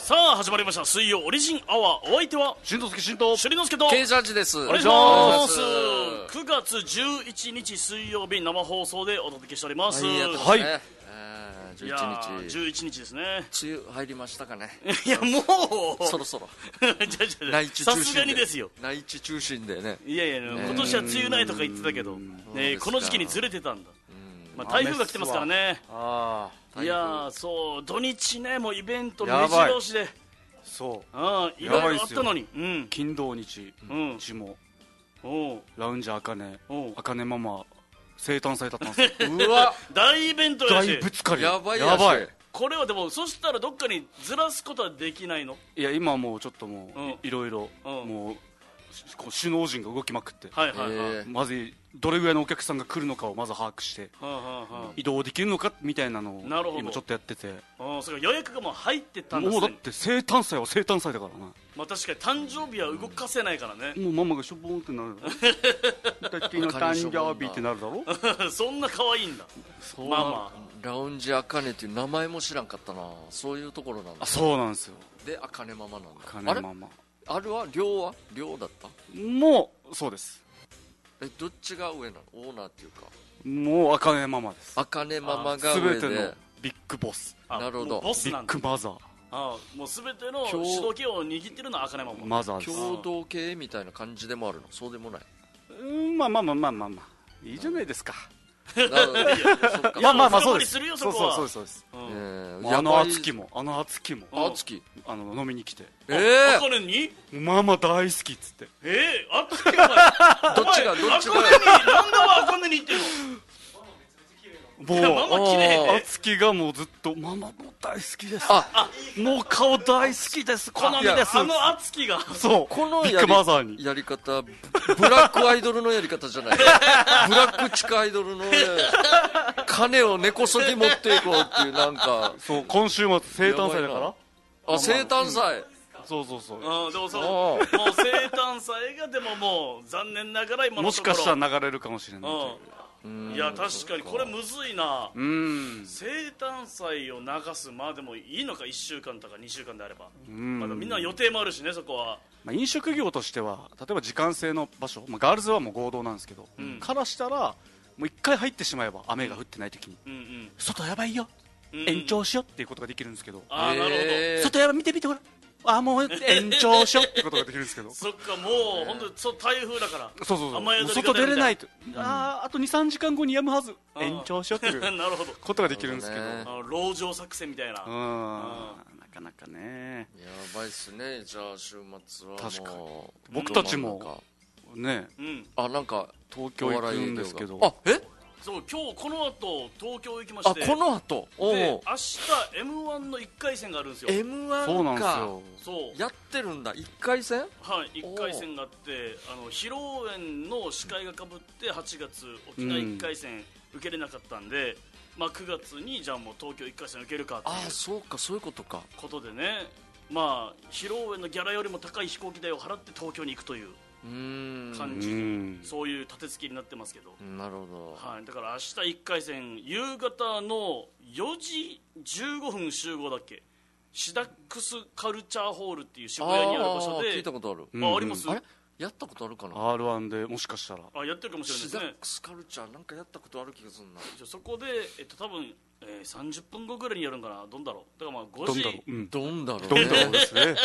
さあ始まりました水曜オリジンアワー。お相手はしんとすけしんとしりのすけとケイジャージです。 お願いします。9月11日水曜日生放送でお届けしております。 はい、やってますはいね。 いや 11日。 11日ですね。 梅雨入りましたかね。 いやもうそろそろ。 内地さすがにですよ。 内地中心でね。 いやいや、今年は梅雨ないとか言ってたけど、ね、この時期にずれてたんだ。まあ、台風が来てますからね。 あいやそう土日ね、もうイベント目白押しで、 そういろいろあったのに、 金土日地もラウンジあかねママ生誕祭だったんですよ。 うわ大イベントやし、 大ぶつかりやばいやばい。 これはでもそしたらどっかにずらすことはできないの？ いや今もうちょっともうんういろいろもう首脳陣が動きまくって、 はいはいはい、 まずどれぐらいのお客さんが来るのかをまず把握して移動できるのかみたいなのをなるほど今ちょっとやってて、 それ予約がもう入ってたんですね。 もうだって生誕祭は生誕祭だからな。 まあ確かに誕生日は動かせないからね、 もうママがしょぼーんってなるだっての誕生日ってなるだろそんな可愛いんだ。 そうまあまラウンジあかねっていう名前も知らんかったな。そういうところなんだ。 あそうなんですよ。 であかねママなんだ。 あかねママあれは寮だった？ もうそうです。 どっちが上なの？オーナーっていうかもうあかねママです。 あかねママが上で。 全てのビッグボス、 あなるほど。 もうボスビッなんだ。 グマザー、 もう全ての主導権を握ってるのは茜ママ。 マザーです。 共同経みたいな感じでもあるの？そうでもない。 まあいいじゃないですか。 なるほど。そっか。 まあそうです。 するよそうそこは。 そうです。 やあの敦貴もあつき飲みに来て、 茜にママ大好きっつって、 あつきお前どっちが茜になんだわ茜に言ってんの。 もうママ綺麗。 敦貴がもうずっとママも大好きです、もう顔大好きです、好みですあのあつきがそうこのビッグマザーにやり方ブラックアイドルのやり方じゃないブラック地下アイドルの金を根こそぎ持っていこうっていうなんかそう今週末生誕祭だから生誕祭そうでもそうもう生誕祭がでももう残念ながら今のところもしかしたら流れるかもしれないいや確かにこれむずいな。生誕祭を流すまあでもいいのか、1週間とか2週間であればまだみんな予定もあるしね、そこは。 飲食業としては例えば時間制の場所、ガールズはもう合同なんですけど、からしたらもう1回入ってしまえば雨が降ってない時に、外やばいよ、延長しようっていうことができるんですけど、 なるほど。 外やばい見てほらもう延長しようってことができるんですけどそっか、もう本当に台風だからそう雨宿りが外出れないと、あと 2,3 時間後にやむはず、延長しようっていうなるほどことができるんですけど、 籠城作戦みたいな。 なかなかねやばいっすね。じゃあ週末はもう確かに僕たちもね、 なんか東京行くんですけど、 そう今日この後東京行きまして、 この後で明日 M1 の1回戦があるんですよ。 M1 そうなんですかよ。 そうやってるんだ。1回戦はい1回戦があって、披露宴の司会がかぶって8月沖縄1回戦受けれなかったんで、9月にじゃあもう東京1回戦受けるかっていうそうか、そういうことか。 ことでね、披露宴のギャラよりも高い飛行機代を払って東京に行くという感じで、そういう立て付けになってますけど、 なるほど。 だから明日1回戦夕方の4時15分集合だっけ、シダックスカルチャーホールっていう渋谷にある場所で。 聞いたことある。 あります。 あれやったことあるかな。 R1 でもしかしたらやってるかもしれないですね。 シダックスカルチャーなんかやったことある気がするな。 そこで多分30分後ぐらいにやるんかな。どんだろう。だから5時どんだろうですね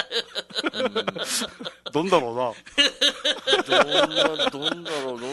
どんだろうなどんだろう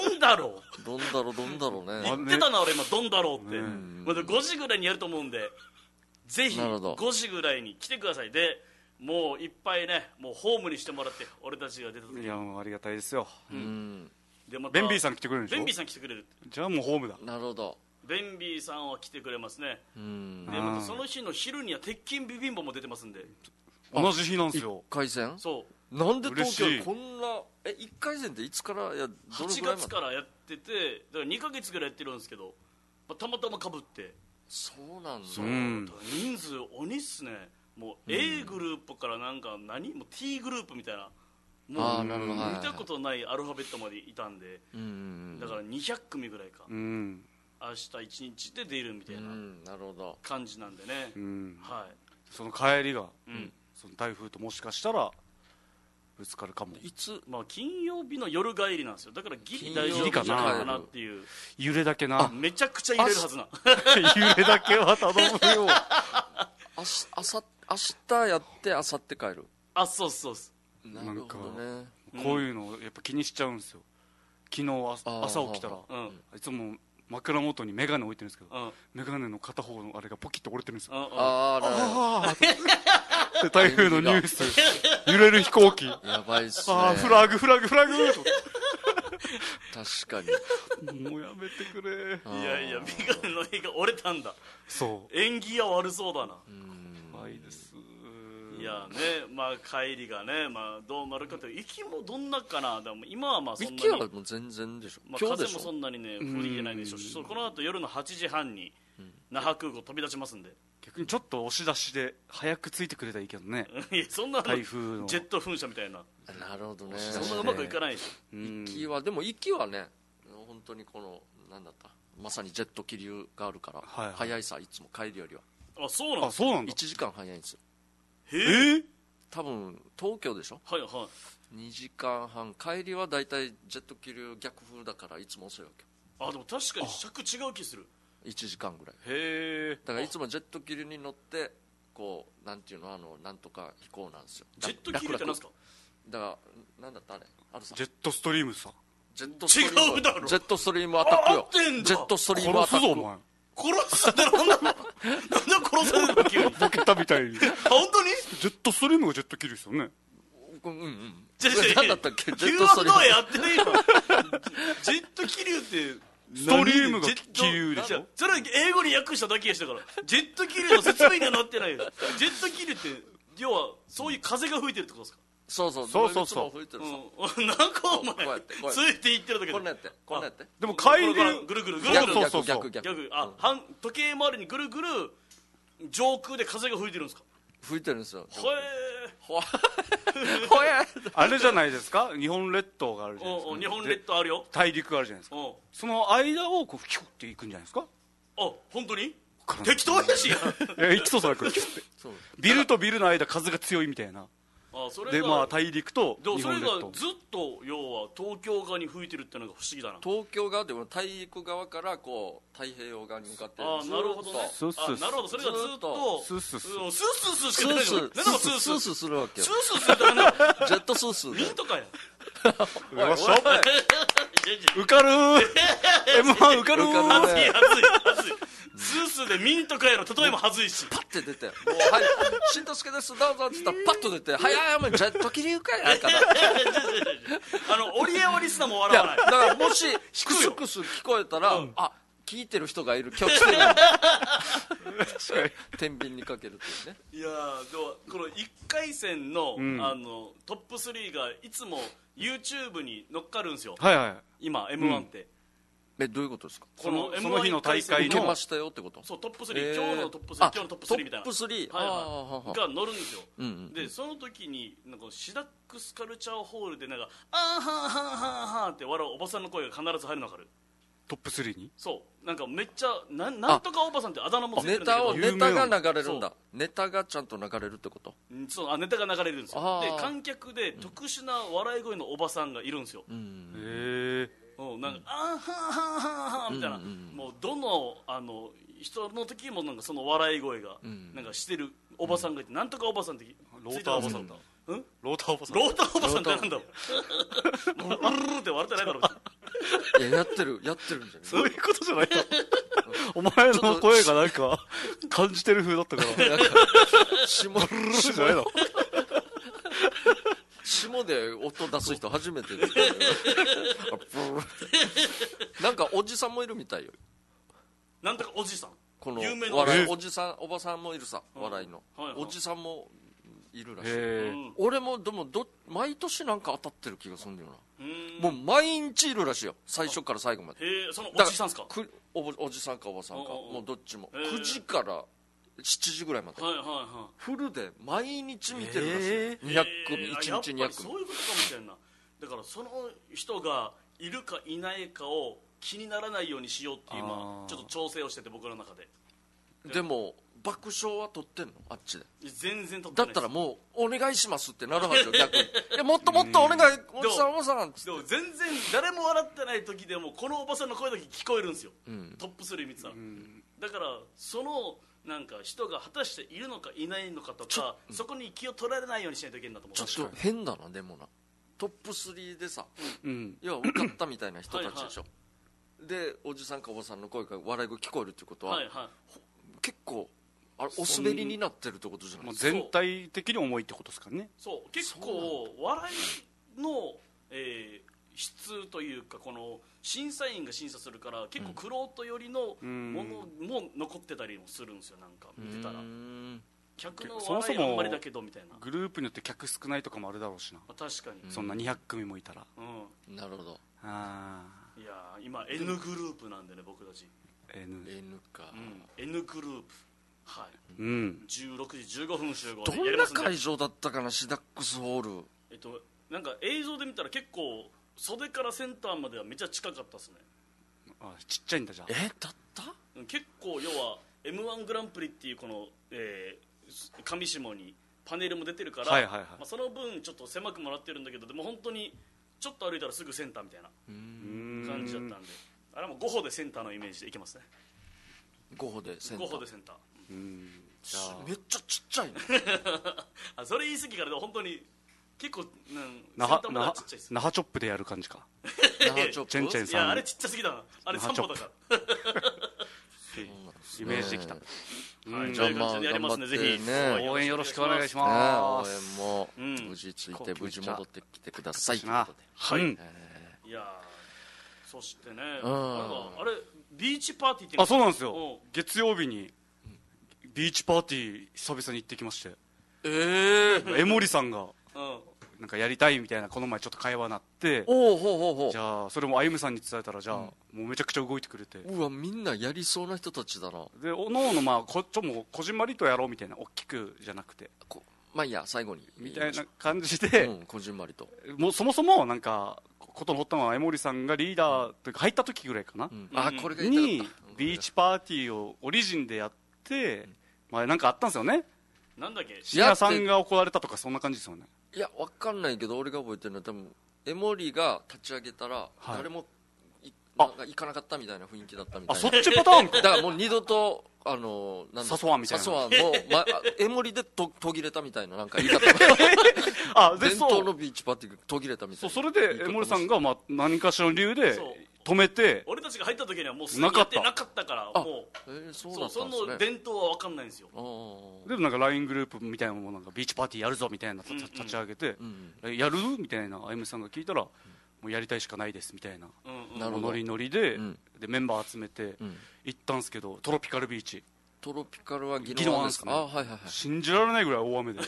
ね。 言ってたな俺今、どんだろうって。まだ5時ぐらいにやると思うんで、ぜひ5時ぐらいに来てください。でもういっぱいね、もうホームにしてもらって、俺たちが出た時。 いやもうありがたいですよ。 でまたベンビーさん来てくれるんでしょ。 ベンビーさん来てくれる。 じゃあもうホームだ。 なるほど。 ベンビーさんは来てくれますね。でまたその日の昼には鉄筋ビビンバも出てますんで。 同じ日なんですよ。 1回戦。 そうなんで東京こんな1回戦っていつからどれぐらい 8月からやってて、だから2ヶ月ぐらいやってるんですけど、たまたまかぶって。 そうなんだ。 人数鬼っすね。もう A グループからなんかもう T グループみたいな、もう見たことないアルファベットまでいたんで、だから200組ぐらいか、明日1日で出るみたいな感じなんでね。 その帰りが、その台風ともしかしたらぶつかるかも。 いつ、 まあ、金曜日の夜帰りなんですよ。だからギリ大丈夫じゃないかなっていう。 揺れだけな。 めちゃくちゃ揺れるはずな。 揺れだけは頼むよ。 明日やって明後日帰る。 あ、そうそうそう。 なるほどね。 こういうのをやっぱ気にしちゃうんですよ。昨日朝起きたら、いつも枕元にメガネ置いてるんですけど、メガネの片方のあれがポキッと折れてるんですよ。で台風のニュース、揺れる飛行機、 やばいっすね。 フラグ確かにもうやめてくれ。 いやいや、メガネの絵が折れたんだ。 そう、 縁起が悪そうだな。 怖いです。 いやね、まあ帰りがね、まあどうなるかという。雪もどんなかな。でも今はまあそんなに、 雪はもう全然でしょ。 まあ、風もそんなにね降りてないでしょうし、この後夜の8時半に那覇空港飛び出しますんで、 逆にちょっと押し出しで早く着いてくれたらいいけどね。 いや、そんな台風のジェット噴射みたいな。 なるほどね。 そんなうまくいかないでしょ。 息はでも息はね、本当にこのなんだった、まさにジェット気流があるから、早いさ、いつも帰りよりは。 あ、そうなんだ。 1時間早いんですよ。 へえ。 多分東京でしょ。 はいはい。 2時間半、帰りはだいたいジェット気流逆風だからいつも遅いわけ。 あ、でも確かに尺違う気する。 1時間ぐらい。 へえ。 だからいつもジェット気流に乗ってこうなんていうの、なんとか飛行なんですよ。 ジェット気流ってなんですか。 だからなんだったあれ、あるさ、 ジェットストリームさ。 ジェットストリーム、 違うだろ。 ジェットストリームアタックよ。 合ってんだ。 ジェットストリームアタック。 殺すぞお前。 殺すってなんだ。なんで殺されるの急に。 ボケたみたいに。 本当に？ ジェットストリームがジェット気流ですよね。 何だったっけ？ ジェットストリームやってないよ。ジェット気流ってストリームが気流でしょ。 それは英語に訳しただけやしたから。ジェット気流の説明にはなってないよ。ジェット気流って要はそういう風が吹いてるってことですか。 そうそう吹いてるさ。 なんかお前ついていってるだけで。 こんなやってこんなやって。 でも帰りでぐるぐる逆逆。あ、時計回りにぐるぐる上空で風が吹いてるんですか。 吹いてるんですよ。 ほえあれじゃないですか、日本列島があるじゃないですか。 日本列島あるよ。 大陸があるじゃないですか。その間をこうヒュッていくんじゃないですか。 あ、本当に適当やし。いや、行きそうそう、これビルとビルの間風が強いみたいな。でまあ大陸と日本列島、 それがずっと要は東京側に吹いてるってのが不思議だな。 東京側でも大陸側からこう太平洋側に向かって。 あ、なるほどね。なるほど、それがずっとスースースースーしかないの。なんだスースーするわけよ。 スースーってなんだ。 ジェットスースーミントかや。 受かるー。M1 受かるー。 はずいスースーでミントかやろ。例えばはずいし。 パッて出て、もうはいしんとすけですどうぞっつったらパッと出て、はいはいお前ジェット気流かやから。 オリエオリスナも笑わない。 だからもしクスクス聞こえたら、あ、聞いてる人がいる、今日来てる。天秤にかけるっていうね。 いやー、でもこの1回戦の、トップ3がいつも YouTube に乗っかるんですよ。 はいはい。 今 M1 って、 どういうことですか。 その日の大会の受けましたよってこと。 そう、トップ3、今日のトップ3、今日のトップ3みたいなトップ3、 が乗るんですよ。でその時になんかシダックスカルチャーホールでなんかあーはーはーはーはーって笑うおばさんの声が必ず入るの分かる。 トップ3に。 そうなんかめっちゃなんとかおばさんってあだ名もついてるんだけど、 ネタが流れるんだ。ネタがちゃんと流れるってこと。 そう、ネタが流れるんですよ。で観客で特殊な笑い声のおばさんがいるんですよ。 へえ。 なんかあーはーはーはーみたいな、もうどの人の時もなんかその笑い声がなんかしてるおばさんがいて、なんとかおばさんってローターおばさんだ。ローターおばさん。 ローターおばさんってなんだろう。うるって笑ってないだろう。 いや、やってるんじゃない。 そういうことじゃないの。お前の声がなんか感じてる風だったから。 下で音出す人初めてです。なんかおじさんもいるみたいよ。 なんとかおじさん。 この有名な笑いおじさん、おばさんもいるさ、笑いの。おじさんもいるらしい。俺もでも毎年なんか当たってる気がするんだよな。もう毎日いるらしいよ、最初から最後まで。 そのおじさんっすか。 おじさんかおばさんか、もうどっちも9時から7時ぐらいまでフルで毎日見てるらしい。200組、1日200組。 やっぱりそういうことかもしれんな。だからその人がいるかいないかを気にならないようにしようっていうちょっと調整をしてて、僕の中で。 でも爆笑は取ってんのあっちで？ 全然取ってだないです。 ったらもうお願いしますってなるはずよ逆に。いやもっともっとお願い、おじさんおばさんっつって。 でも全然誰も笑ってない時でもこのおばさんの声だけ聞こえるんですよ、トップ3見てたら、だからそのなんか人が果たしているのかいないのかとか、そこに気を取られないようにしないといけないんだと思う。 ちょっと変だなでもな、トップ3でさ、要は受かったみたいな人たちでしょでおじさんかおばさんの声が笑い声聞こえるってことは、結構あれお滑りになってるってことじゃないですか。 全体的に重いってことですかね。 そう結構笑いの、質というかこの審査員が審査するから結構玄人寄りのものも残ってたりもするんですよ。なんか見てたら客の笑いあんまりだけどみたいな。 グループによって客少ないとかもあるだろうしな。 確かにそんな200組もいたら。 なるほど。 いや今 N グループなんでね僕たち。 N か、 N グループ、はい、16時15分集合でどんな会場だったかな、シダックスホール。 なんか映像で見たら結構袖からセンターまではめっちゃ近かったですね。 ちっちゃいんだじゃん。 だった結構要は m 1グランプリっていうこの、上下にパネルも出てるから、その分ちょっと狭くもらってるんだけど、でも本当にちょっと歩いたらすぐセンターみたいな感じだったんで、あれはもう5歩でセンターのイメージでいけますね。 5歩でセンター。 5歩でセンター。 めっちゃちっちゃいねそれ言い過ぎからでも本当に結構那覇チョップでやる感じか。 那覇チョップ、 チェンチェンさん。 いやあれちっちゃすぎだな、あれ3歩だからイメージできた。 じゃあまあやりますね、ぜひ応援よろしくお願いします。 応援も無事ついて無事戻ってきてくださいということで。 はい。いやそしてね、あれビーチパーティーって。 そうなんですよ。月曜日にビーチパーティー久々に行ってきまして。江森さんがなんかやりたいみたいなこの前ちょっと会話になって、じゃあそれもあゆむさんに伝えたら、じゃあもうめちゃくちゃ動いてくれて、 うわみんなやりそうな人たちだな。 でおのおのもこじんまりとやろうみたいな、大きくじゃなくてまあいいや最後にみたいな感じで、 こじんまりともうそもそもなんかことの発端は江森さんがリーダーというか入った時ぐらいかな、 これがにビーチパーティーをオリジンでやって、なんかあったんですよね。 なんだっけ、 深夜さんが怒られたとかそんな感じですよね。 いや分かんないけど俺が覚えてるのは多分江森が立ち上げたら誰も行かなかったみたいな雰囲気だったみたいな。 そっちパターンか。 だからもう二度と誘わんみたいな。 誘わんも江森で途切れたみたいななんか言い方伝統のビーチパーティーが途切れたみたいな。 それで江森さんが何かしらの理由で止めて、 俺たちが入った時にはもうすでにやってなかったから、もうその伝統は分かんないんですよ。 でもなんか LINE グループみたいなものなんかビーチパーティーやるぞみたいな立ち上げて、やるみたいなあゆむさんが聞いたら、もうやりたいしかないですみたいなノリノリでメンバー集めて行ったんですけど、トロピカルビーチ。 トロピカルは宜野湾ですか。 信じられないぐらい大雨で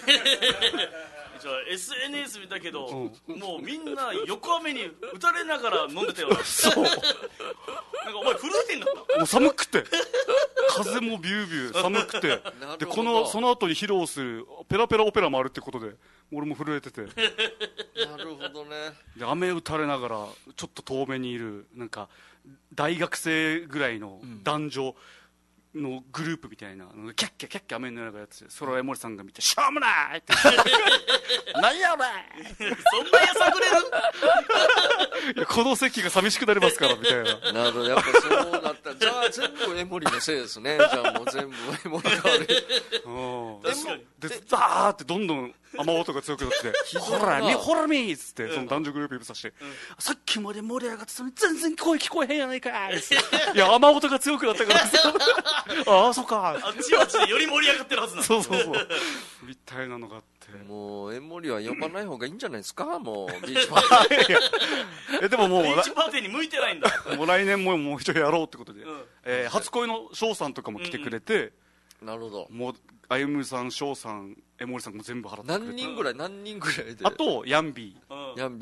SNS 見たけど、もうみんな横雨に打たれながら飲んでたよな。 そうなんかお前震えてんだった。 もう寒くて風もビュービュー寒くてでその後に披露するペラペラオペラもあるってことで俺も震えててなるほどね。 で雨打たれながらちょっと遠目にいるなんか大学生ぐらいの男女のグループみたいなキャッキャキャッキャ雨の中やってて、それを江森さんが見てしょうもないって何や俺そんなやさぐれるいやこの席が寂しくなりますからみたいな。 なるほど、やっぱそうなったじゃあ全部江森のせいですね。じゃあもう全部江森が悪い。 確かに。 でザーってどんどん雨音が強くなってほらみっつってその男女グループ指さして、さっきまで盛り上がってたのに全然声聞こえへんやないかいいや雨音が強くなったからああそっか、 あっちはあっちでより盛り上がってるはずなんそうみたいなのがあって、 もう江森は呼ばない方がいいんじゃないですか。もうビーチパーティーでももうビーチパーティーに向いてないんだ。 もう来年もう一人やろうってことで、初恋の翔さんとかも来てくれて、 なるほど。 もうあゆむさん、翔さん、江森さんも全部払ってくれて、 何人ぐらいで。 あとヤンビー、ヘ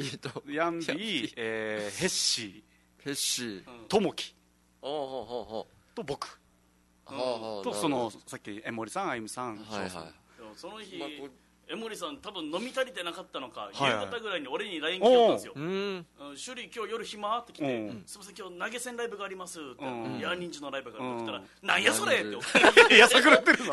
ッシー、 ともきと僕とそのさっき江森さん、あゆむさん、翔さん。 その日江森さん多分飲み足りてなかったのか、夕方ぐらいに俺に LINE 来てたんですよ。シュリー今日夜暇って来て、すみません今日投げ銭ライブがありますってヤーニンジのライブがあるって言ったら、なんやそれってやさぐらってるな。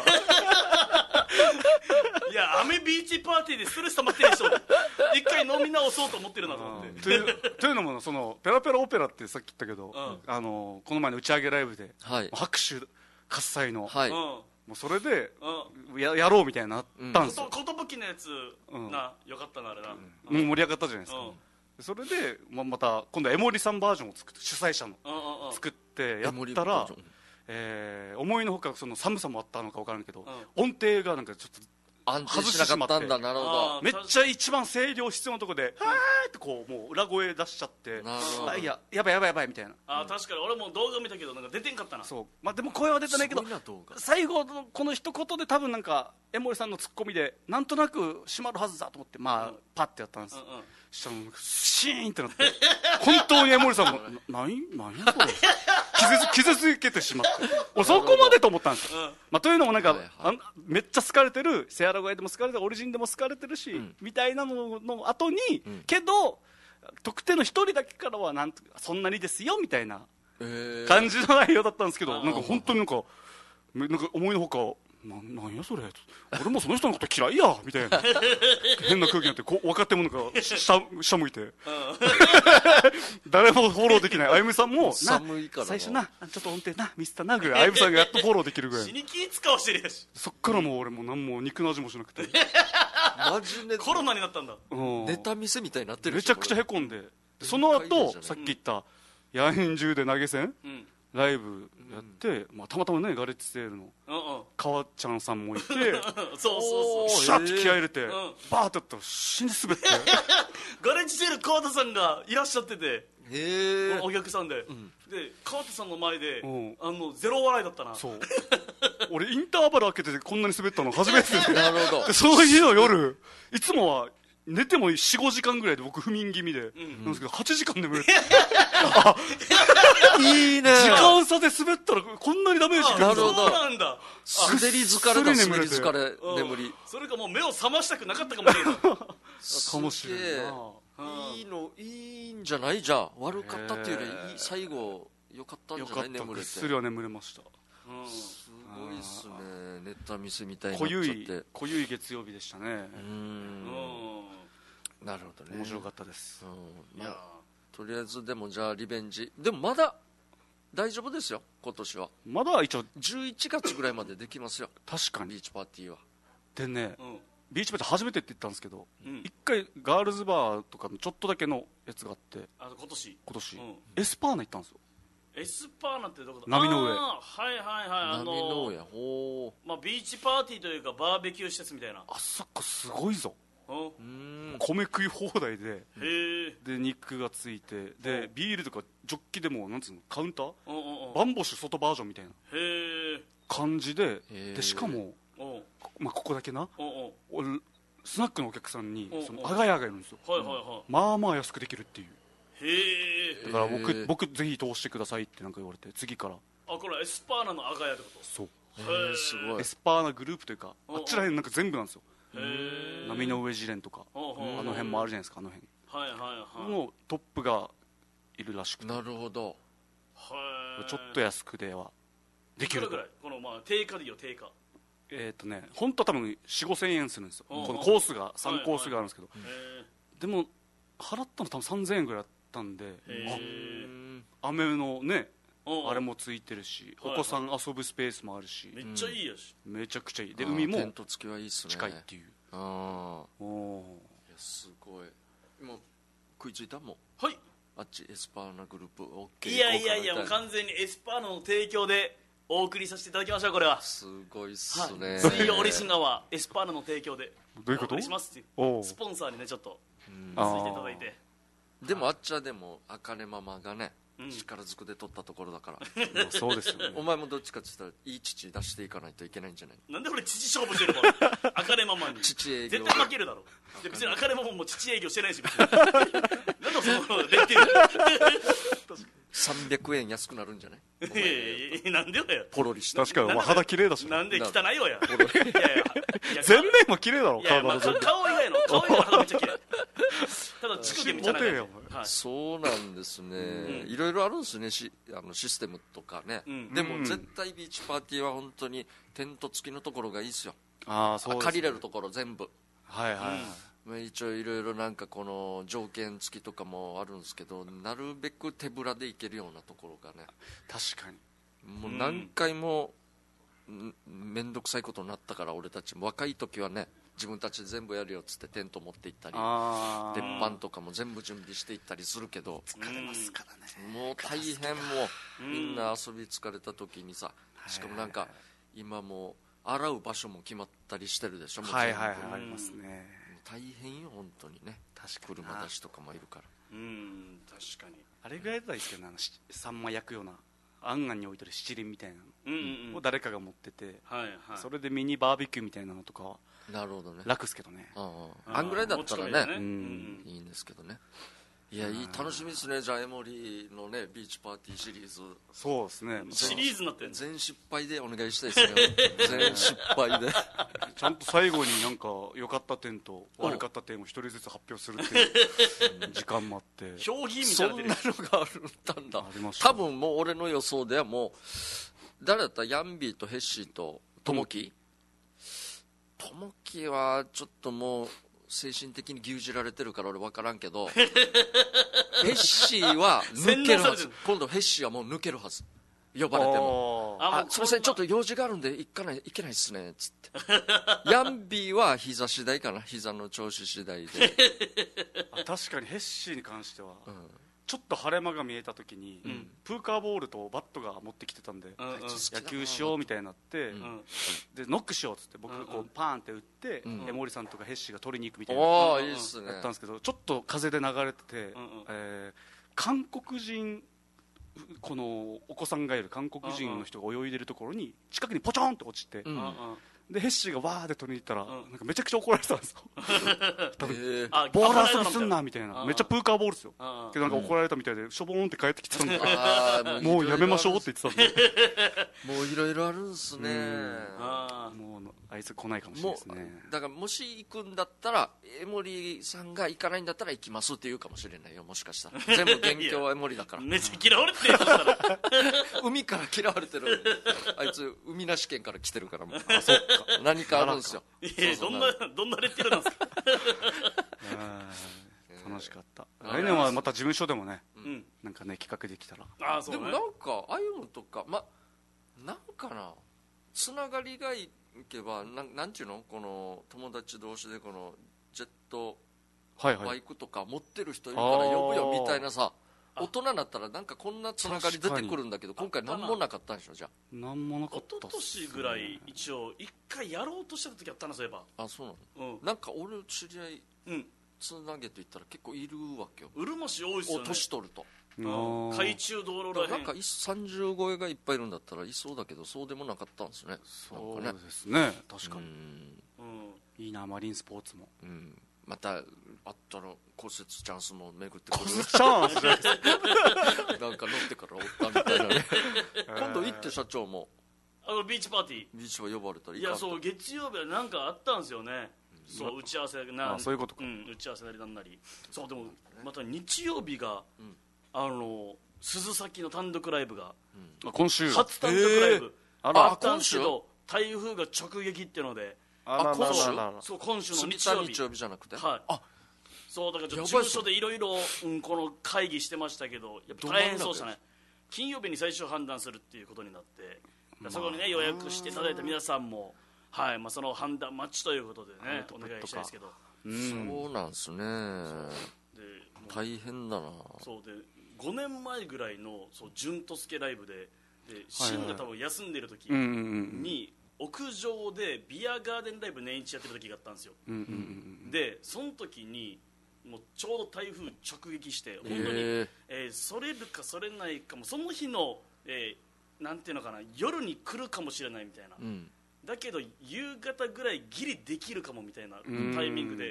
いやアメビーチパーティーでストレス溜まってるでしょ、一回飲み直そうと思ってるなと思って。 というのもそのペラペラオペラってさっき言ったけど、この前の打ち上げライブで、拍手喝采の、もうそれでやろうみたいになったんですよ。 ことぶきのやつな、よかったなあれな、 もう盛り上がったじゃないですか。それでまた今度は江森さんバージョンを作って、主催者の作ってやったら、思いのほかその寒さもあったのか分からんけど、音程がなんかちょっと安定しなかったんだ。なるほど。 めっちゃ一番声量必要なとこで「はーい」ってこうもう裏声出しちゃって、いややばいやばいやばいみたいな。 確かに俺も動画見たけどなんか出てんかったな。 そう、でも声は出てないけど、最後のこの一言で多分なんか江森さんのツッコミでなんとなく閉まるはずだと思ってパッてやったんです。したらシーンってなって本当に江森さんも「何やこれ」傷つけてしまってそこまでと思ったんですよ。というのもなんかめっちゃ好かれてる、セアラ声でも好かれてる、オリジンでも好かれてるしみたいなのの後に、けど特定の一人だけからはなんとそんなにですよみたいな感じの内容だったんですけど、なんか本当になんか思いのほかなんやそれ、俺もその人のこと嫌いやみたいな変な空気になって、分かってもなんか下向いて誰もフォローできない。あゆみさんも寒いから最初なちょっと音程なミスったなぐらい、あゆみさんがやっとフォローできるぐらい死に気使わしてるやし。 そっからもう俺も何も肉の味もしなくてマジでコロナになったんだ。 ネタ見せみたいになってる。 めちゃくちゃへこんで、その後さっき言った野猿中で投げ銭ライブやって、たまたまねガレッジセールの川ちゃんさんもいてそうシャッて気合い入れてバーってやったら死に滑ってガレッジセール川田さんがいらっしゃってて、お客さんで川田さんの前でゼロ笑いだったな。 そう俺インターバル開けてこんなに滑ったの初めてでなるほど。 その日の夜いつもは寝ても 4,5 時間ぐらいで僕不眠気味でなんですけど8時間眠れていいね。 時間差で滑ったらこんなにダメージくるんだ。 そうなんだ。 滑り疲れだ、滑り疲れ、眠り。 それかもう目を覚ましたくなかったかもしれないかもしれないな。いいんじゃない。じゃあ悪かったっていうより最後良かったんじゃない。眠れてぐっすりは眠れました。 すごいっすね。ネタ見せみたいになっちゃって濃ゆい月曜日でしたね。 なるほどね。 面白かったです。 いやとりあえずでもじゃあリベンジでもまだ大丈夫ですよ。今年はまだ一応 11月ぐらいまでできますよ。 確かにビーチパーティーは。 でね、ビーチパーティー初めてって言ったんですけど、一回ガールズバーとかのちょっとだけのやつがあって、今年エスパーナ行ったんですよ。 エスパーナってどこだ。 波の上。 はい波の上。 ビーチパーティーというかバーベキュー施設みたいな。 あそこすごいぞ。米食い放題で肉がついてでビールとかジョッキでもなんつうのカウンターバンボッシュ外バージョンみたいな感じでしかもここだけなスナックのお客さんにあがやがいるんですよ。まあまあ安くできるっていう。だから僕ぜひ通してくださいってなんか言われて、次からこれエスパーナのあがやってこと。 そうすごい。 エスパーナグループというかあっちらへんなんか全部なんですよ。波の上試練とかあの辺もあるじゃないですか。あの辺のトップがいるらしくて。 なるほど。 ちょっと安くではできるぐらい。この定価でいいよ。定価本当は多分 4,5 千円するんですよ。このコースが3コースがあるんですけど、でも払ったの多分3,000円ぐらいあったんで、雨のねあれもついてるし、お子さん遊ぶスペースもあるし、 めっちゃいいやし。 めちゃくちゃいい。で海もテント付きはいいっすね。 近いっていう。 いやすごい。今食いついたもん。 はい。 あっちエスパーナグループ OK。 いやもう完全にエスパーナの提供でお送りさせていただきましょう。これはすごいっすね。 水曜オリシンガはエスパーナの提供でどういうことお送りしますっていうスポンサーにねちょっとついていただいて。 でもあっちはでもあかねママがね力ずくで取ったところだからそうですよね。 お前もどっちかって言ったらいい父出していかないといけないんじゃない。 なんで俺父勝負してるの。あかねママに父営業絶対負けるだろ。別にあかねママも父営業してないし別になんだそのレッテル 300円安くなるんじゃないなんでよやポロリして。確かに肌綺麗だし。 なんで汚いよや。 全面も綺麗だろ。 顔以外の肌めっちゃ綺麗。ただ乳首みたいな。 そうなんですね。いろいろあるんですね、システムとかね。でも絶対ビーチパーティーは本当にテント付きのところがいいですよ。借りれるところ全部。 はいはい。 一応いろいろなんかこの条件付きとかもあるんですけど、なるべく手ぶらで行けるようなところがね。 確かに。 もう何回も面倒くさいことになったから、俺たちも若い時はね、自分たちで全部やるよっつってテント持って行ったり、鉄板とかも全部準備していったりするけど、 疲れますからね。 もう大変。もうみんな遊び疲れた時にさ、しかもなんか今も洗う場所も決まったりしてるでしょ。 はいはいはい、ありますね。 大変よ本当にね。車出しとかもいるから。 確かに。 あれぐらいだったらいいですけどね、サンマ焼くようなあんがんに置いてる七輪みたいなのを誰かが持ってて、それでミニバーベキューみたいなのとかは楽ですけどね。 あんぐらいだったらね、いいんですけどね。いや、楽しみですね。じゃあ江森のねビーチパーティーシリーズ。 そうですね。 シリーズになってんの。 全失敗でお願いしたいですね。全失敗でちゃんと最後になんか良かった点と悪かった点を一人ずつ発表するっていう時間もあって、 評議みたいな。 そんなのがあったんだ。多分もう俺の予想ではもう誰だったらヤンビーとヘッシーとトモキはちょっともう精神的に牛耳られてるから俺分からんけどヘッシーは抜けるはず。今度ヘッシーはもう抜けるはず。呼ばれてもすいませんちょっと用事があるんで行けないっすねっつってヤンビーは膝次第かな。膝の調子次第で確かにヘッシーに関しては、ちょっと晴れ間が見えた時に、プーカーボールとバットが持ってきてたんで、野球しようみたいになって、でノックしようっつって僕がこうパーンって打って、江森さんとかヘッシーが取りに行くみたいなやったんですけど、ちょっと風で流れてて、韓国人このお子さんがいる韓国人の人が泳いでるところに近くにポチョンと落ちて、でヘッシーがわーって取りに行ったら、なんかめちゃくちゃ怒られてたんですよ多分ボーラー遊びすんなみたいな。めっちゃプーカーボールですよけど、なんか怒られたみたいでしょぼーんって帰ってきてたんでもうやめましょうって言ってたんでもういろいろあるんすね。 もうあいつ来ないかもしれないですね。 だからもし行くんだったら江森さんが行かないんだったら行きますって言うかもしれないよ、もしかしたら。全部元凶は江森だからめっちゃ嫌われてるよ海から嫌われてるあいつ海なし県から来てるから。あ、そっか何かあるんですよ。 どんなレッテルなんですか楽しかった。来年はまた事務所でもね、なんかね企画できたら。 でもなんかああいうのとかなんかなつながりがいけばなんていうの、この友達同士でこのジェットバイクとか持ってる人いるから呼ぶよみたいなさ。大人になったらなんかこんなつながり出てくるんだけど、今回何もなかったんでしょ。じゃあ何もなかった。 一昨年ぐらい一応一回やろうとしてた時あったな、そういえば。 そうなの。なんか俺知り合いつなげと言ったら結構いるわけよ。 うるま市多いっすよね、 年取ると。 海中道路らへんなんか30超えがいっぱいいるんだったらいそうだけど、そうでもなかったんですね。 そうですね、確かに。いいなマリンスポーツも。 またあったら骨折チャンスも巡ってくる。 チャンスなんか乗ってからおったみたいなね今度行って社長もビーチパーティー。 ビーチは呼ばれたり。 いや、そう月曜日はなんかあったんですよね。そう打ち合わせな、 そういうことか。 打ち合わせなりなんなり。そうでもまた日曜日が鈴崎の単独ライブが今週初単独ライブあったんですけ今ど、台風が直撃っていうので。そう今週の日曜日じゃなくて、 そうだからちょっと事務所でいろいろこの会議してましたけど、やっぱ大変そうでしたね。金曜日に最終判断するっていうことになって、そこにね予約していただいた皆さんもその判断待ちということでねお願いしたいですけど。 そうなんですね。大変だな。 そうで5年前ぐらいの純とすけライブでシンが多分休んでる時に屋上でビアガーデンライブ年一やってる時があったんですよ。でその時にもうちょうど台風直撃して本当に、それるかそれないかもその日の、なんていうのかな、夜に来るかもしれないみたいな、だけど夕方ぐらいギリできるかもみたいなタイミングで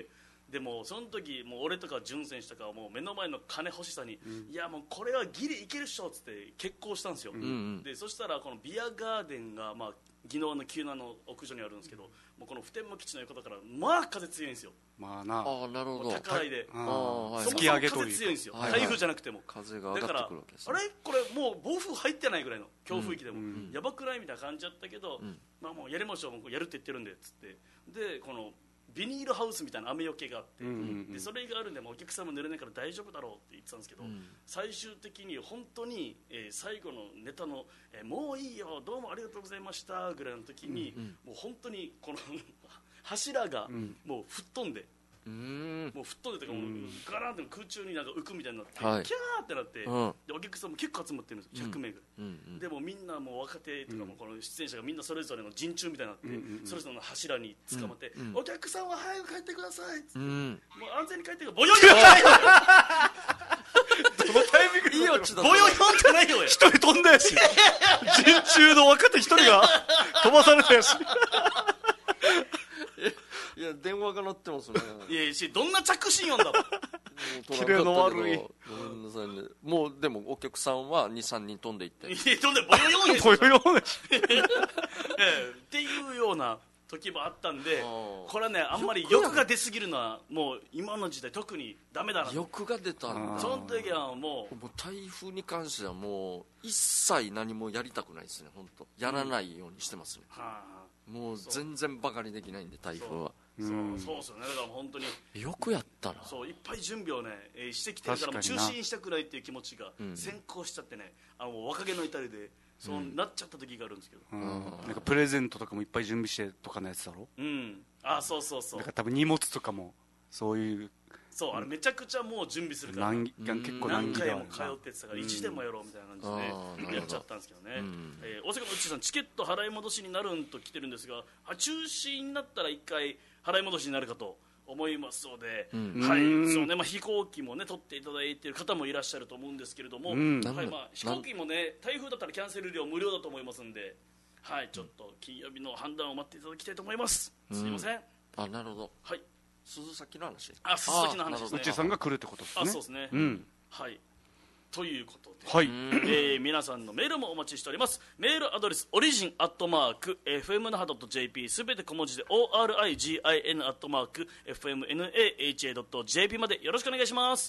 でもその時もう俺とか潤選手とかはもう目の前の金欲しさに、いやもうこれはギリいけるっしょっつって決行したんですよ、でそしたらこのビアガーデンが、技能の急なの屋上にあるんですけど、もうこの普天間基地の横だから風強いんですよ。 なるほど。 高いで、 そもそも風強いんですよ、台風じゃなくても。 風が上がってくるわけですね。 だからあれこれもう暴風入ってないぐらいの強風域でも、やばくないみたいな感じだったけど、もうやりましょう、やるって言ってるんでっつって、でこのビニールハウスみたいな雨よけがあって、でそれがあるんでお客さんも濡れないから大丈夫だろうって言ってたんですけど、最終的に本当に、最後のネタの、もういいよどうもありがとうございましたぐらいの時に、もう本当にこの柱がもう吹っ飛んで、もう吹っ飛んでとかもうガランって空中になんか浮くみたいになって、キャーってなって、でお客さんも結構集まってるんですよ、100名ぐらい、でもみんなもう若手とかもこの出演者がみんなそれぞれの陣中みたいになって、それぞれの柱に捕まって、お客さんは早く帰ってくださいっつって、もう安全に帰ってください、ボヨヨンじゃないよどのタイミングでいいよちだボヨヨンじゃないよ一人飛んだやし陣中の若手一人が飛ばされたやしいや電話が鳴ってますね。 いやどんな着信音だろキレの悪い。 ごめんなさいね。もうでもお客さんは 2,3 人飛んでいって、 飛んでボヨヨンやしボヨヨンやしっていうような時もあったんで、これはねあんまり欲が出すぎるのはもう今の時代特にダメだな。 欲が出たんだ。 その時はもう台風に関してはもう一切何もやりたくないですね。本当やらないようにしてますね、もう全然バカにできないんで台風は。 そうですよね。だから本当によくやったな。 そういっぱい準備をね、してきてるからもう中止にしたくないっていう気持ちが先行しちゃってね、若気の至りでそうなっちゃった時があるんですけど、 なんかプレゼントとかもいっぱい準備してとかのやつだろ。 そうそうそう。 だから多分荷物とかもそういう、 そうあれめちゃくちゃもう準備するから結構何回も通ってってたから1でもやろうみたいな感じでやっちゃったんですけどね。大阪のうちさんチケット払い戻しになるんと来てるんですが、中止になったら1回払い戻しになるかと思いますので、そうね、飛行機もね取っていただいている方もいらっしゃると思うんですけれども、飛行機もね台風だったらキャンセル料無料だと思いますんで、ちょっと金曜日の判断を待っていただきたいと思います。すいません。 なるほど。 はい。 鈴崎の話。 鈴崎の話ですね。 内さんが来るってことですね。 そうですね。はい。ということで、皆さんのメールもお待ちしております。メールアドレスorigin@fmnaha.jp すべて小文字で origin@fmnaha.jp までよろしくお願いします。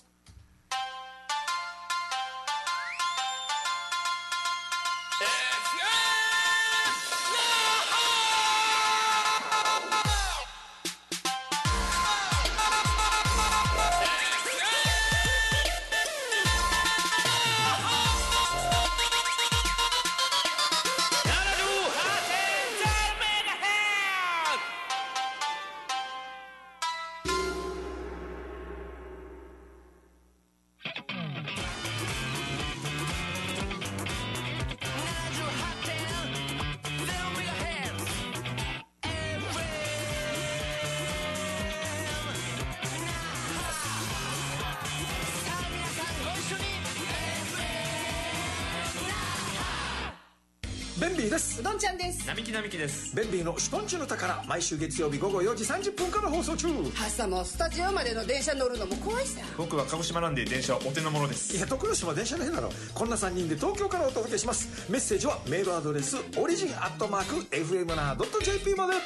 ベンビーです。 うどんちゃんです。 並木です。 ベンビーのシュポンチュの宝、毎週月曜日午後4時30分から放送中。 朝もスタジオまでの電車乗るのも怖いさ。 僕は鹿児島なんで電車はお手の物です。 いや徳吉も電車の変だろ。こんな3人で東京からお届けします。メッセージはメールアドレスorigin@fmnaha.jp まで。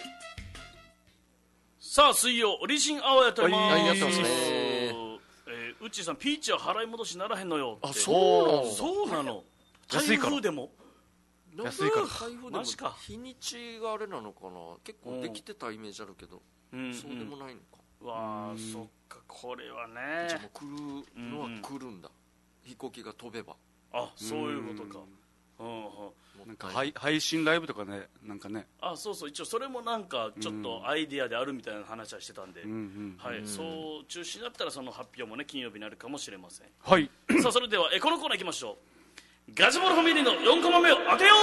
さあ水曜オリジンアワーやっております。 やってますね。 うっちーさんピーチは払い戻しならへんのよって。 そうなの。台風でも安いから。 台風でも日にちがあれなのかな。結構できてたイメージあるけど、そうでもないのか。 わあ、そっか。これはね、 じゃあもう来るのは来るんだ、飛行機が飛べば。 そういうことか。 なんか配信ライブとかね、なんかね、 そう一応それもなんかちょっとアイディアであるみたいな話はしてたんで、そう中止になったらその発表もね金曜日になるかもしれません。さあそれではこのコーナーいきましょう。ガジュモルファミリーの4コマ目を当てよう。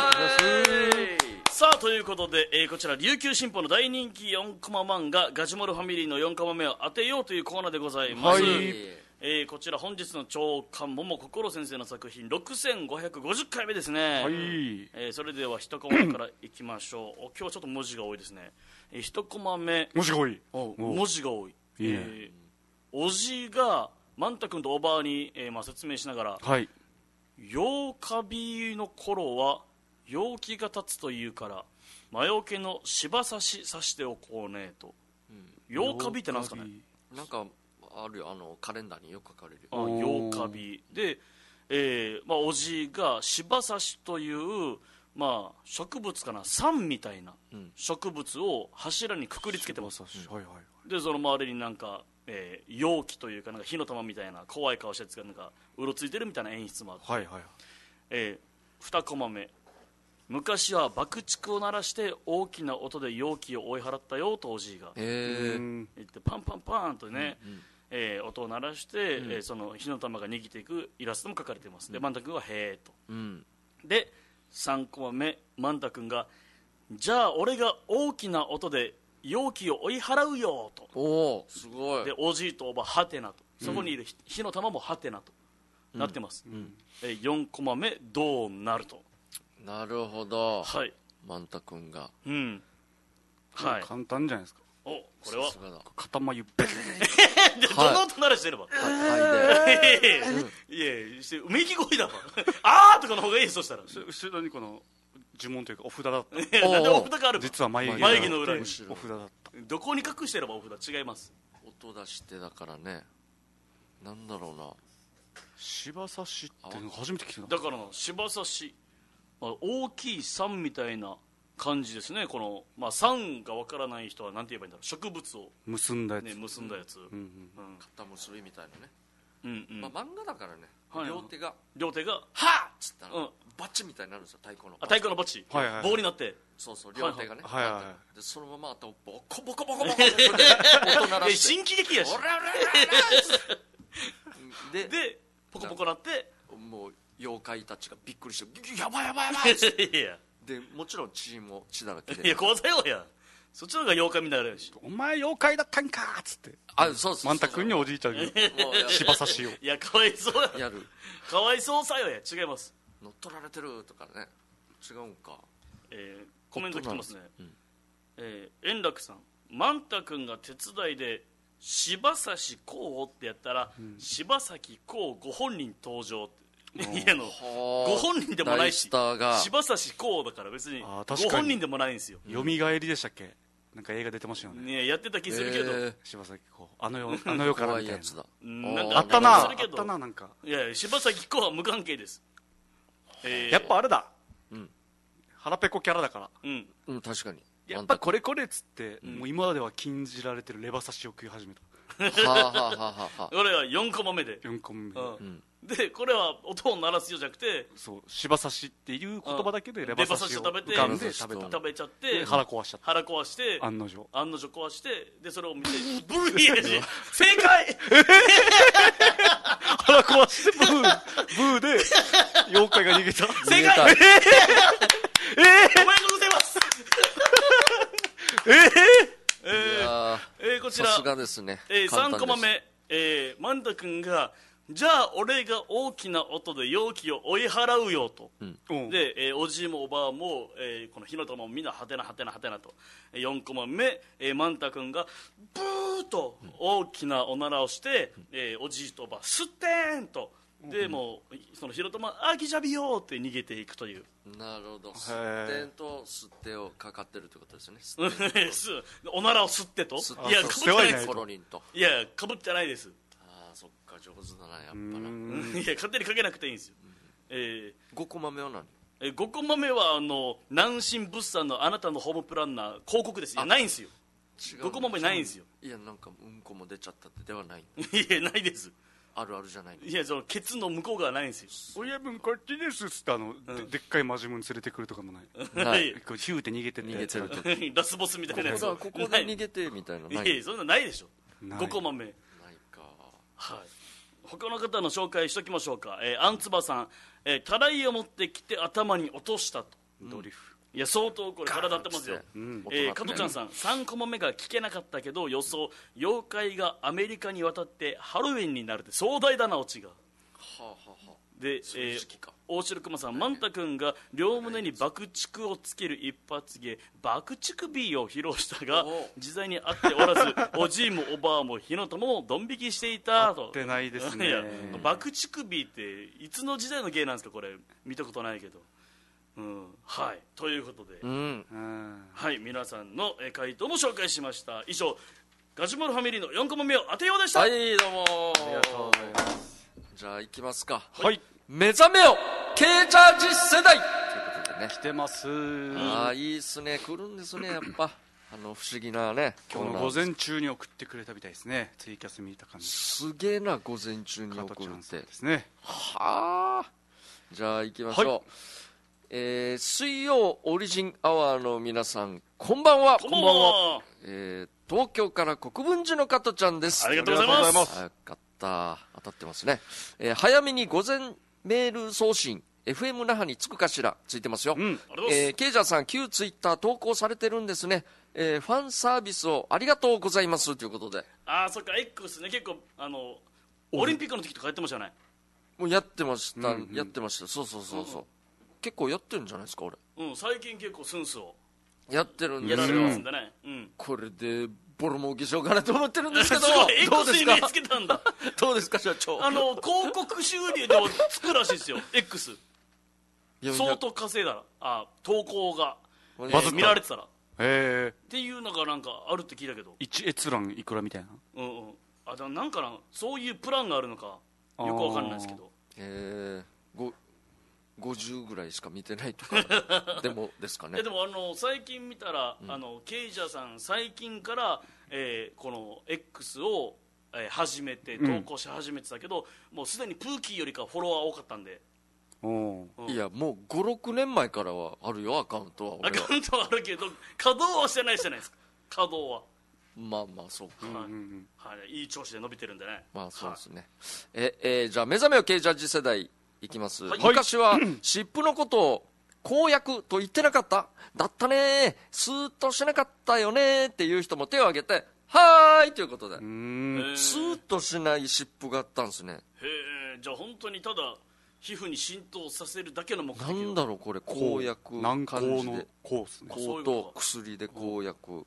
さあということで、こちら琉球新報の大人気4コマ漫画ガジュモルファミリーの4コマ目を当てようというコーナーでございます。こちら本日の長官桃心先生の作品6550回目ですね。それでは1コマ目からいきましょう。今日はちょっと文字が多いですね。1コマ目、 文字が多い。 文字が多い。 おじが万太君とおばあに、説明しながら、 はい、 8日日の頃は陽気が立つというから魔除けの柴刺し刺しておこうねと、8日日ってなんですかね。 なんかあるよ、カレンダーによく書かれるよ。 8日日で、おじが柴刺しという、植物かな、酸みたいな植物を柱にくくりつけてます、でその周りになんか、容器というか、なんか火の玉みたいな怖い顔したやつがなんかうろついてるみたいな演出もあって、2コマ目、昔は爆竹を鳴らして大きな音で陽気を追い払ったよとおじいが言ってパンパンパンとね、音を鳴らして、その火の玉が逃げていくイラストも描かれています。で万太君はへーと、で3コマ目、万太君がじゃあ俺が大きな音で陽気を追い払うよと、 おーすごい。 でおじいとおばはてなと、そこにいる火の玉もはてなとなってます。4コマ目、どうなると。 なるほど、 はい、 万太君が、 はい、 簡単じゃないですか。 お、これは肩眉ベルでどの音鳴らしてれば、いやうめき声だわあーとかの方がいい。そしたら後ろにこの呪文というかお札だったなんでお札があるば、 実は眉毛の裏にお札だった。 どこに隠してればお札違います。 音出してだからね、なんだろうな、 柴刺しって初めて聞いた。 だからな、柴刺し、大きい酸みたいな感じですね。この、酸がわからない人はなんて言えばいいんだろう、植物を結んだやつ、 結んだやつ、 肩結びみたいなね、漫画だからね、両手がはっつったらバッチみたいになるんですよ、太鼓のバッチ、棒になって、 そうそう、両手がね、でそのままあとボコボコボコボコ音鳴らして新喜劇やし、でポコポコなって、 もう妖怪たちがびっくりしてやばいやばいやばいってでもちろん血だらけで、 いや怖さよや、そっちの方が妖怪みたいなし、 お前妖怪だったんかーっつって、 そう万太君におじいちゃんが柴刺しを、 いやかわいそうやる、 かわいそうさよや、違います、 乗っ取られてるとかね、違うんか。 コメント来てますね。円楽さん、万太君が手伝いで柴刺こうってやったら、柴咲コウご本人登場って、いやご本人でもないし、柴咲コウだから別にご本人でもないんですよ。 よみがえりでしたっけ、なんか映画出てましたよね。 やってた気するけど、 柴咲コウあの世からみたいなやつだ、 なんかあったな、なんか、 いや柴咲コウは無関係です。 やっぱあれだ、腹ペコキャラだから、 確かにやっぱこれこれっつって、もう今までは禁じられてるレバ刺しを食い始めた。 これは4コマ目で、でこれは音を鳴らすようじゃなくて、 そう柴刺しっていう言葉だけでレバ刺しを浮かんで食べちゃって、 腹壊しちゃった、 腹壊して案の定壊して、でそれを見てブーやし正解腹壊してブーで妖怪が逃げた、 正解おめでとうございますこちらさすがですね、 3コマ目、万太君がじゃあ俺が大きな音で陽気を追い払うよと、で、おじいもおばあも、この火の玉もみんなはてなはてなはてなと、4コマ目、万太君がブーと大きなおならをして、おじいとおばあすってーんと、でもうその火の玉あぎじゃびよーって逃げていくという。 なるほど、すってんとすってをかかってるってことですねおならを吸ってと、いやかぶってないです、いやかぶってないです。 そっか上手だな、やっぱな。 いや勝手にかけなくていいんですよ。 5コマ目は何 ？5コマ目は南進物産のあなたのホームプランナー広告です。いやないんですよ。5コマ目ないんですよ。 いやなんかうんこも出ちゃったってではない。 いやないです。 あるあるじゃない。 いやそのケツの向こう側ないんですよ。 親分こっちですっつってでっかいマジムに連れてくるとかもない。ヒューって逃げてるラスボスみたいなやつ。 ここで逃げてみたいな。 いやそんなないでしょ。5コマ目。ないか。 はい。他の方の紹介しときましょうか。アンツバさん、たらいを持ってきて頭に落としたと。 ドリフ。 いや相当これ体張ってますよ。加トちゃんさん、3コマ目が聞けなかったけど予想、妖怪がアメリカに渡ってハロウィンになるって壮大だなオチが。 で、大城熊さん、マンタ君が両胸に爆竹をつける一発芸爆竹 B を披露したが時代に合っておらずおじいもおばあも火の玉もドン引きしていたと。 合ってないですね。 いや爆竹 B っていつの時代の芸なんですかこれ、見たことないけど。はい、ということで、はい、皆さんの回答も紹介しました。以上ガジュマルファミリーの4コマ目を当てようでした。 はい、どうもありがとうございます。 じゃあ行きますか。 はい、 目覚めよケイジャージ世代ということでね、 来てます。 いいっすね、来るんですね、やっぱ不思議なね。 今日の午前中に送ってくれたみたいですね。ツイキャス見た感じすげえな、午前中に送るってですね。 はあ、じゃあ行きましょう。水曜オリジンアワーの皆さん、こんばんは。 こんばんは。 東京から国分寺の加トちゃんです。 ありがとうございます。 よかった、当たってますね。早めに午前メール送信 FM 那覇につくかしら。ついてますよ。ケイジャーさん、旧ツイッター投稿されてるんですね。ファンサービスをありがとうございますということで。 そっか、X ね、結構オリンピックの時とかやってましたよね。 もうやってました、やってました。そう、結構やってるんじゃないですか、俺。 最近結構スンスをやってるんですよ。 やられますんでね。 これでボロ儲けしようかなと思ってるんですけどすごい X に目つけたんだ。 どうですか社長。 広告収入でもつくらしいですよX。相当稼いだら、投稿が見られてたらっていうのがなんかあるって聞いたけど、 一閲覧いくらみたいな。 なんかな、そういうプランがあるのかよくわかんないですけど、 50ぐらいしか見てないとかでもですかね。 でも最近見たら、ケイジャーさん最近から、この X を、始めて投稿し始めてたけど、もうすでにプーキーよりかフォロワー多かったんで。 いやもう 5,6 年前からはあるよ、アカウントは。 アカウントはあるけど稼働はしてないじゃないですか。稼働はまあそうか、 いい調子で伸びてるんでね。 まあそうですね。じゃあ目覚めよケイジャージ世代いきます。昔は湿布のことを公約と言ってなかっただったね、スーッとしなかったよねっていう人も手を挙げて、はーいということで、スーッとしない湿布があったんですね。 へえ、じゃあ本当にただ皮膚に浸透させるだけの目的。 なんだろうこれ、公薬軟膏の膏ですね。 膏と薬で公薬。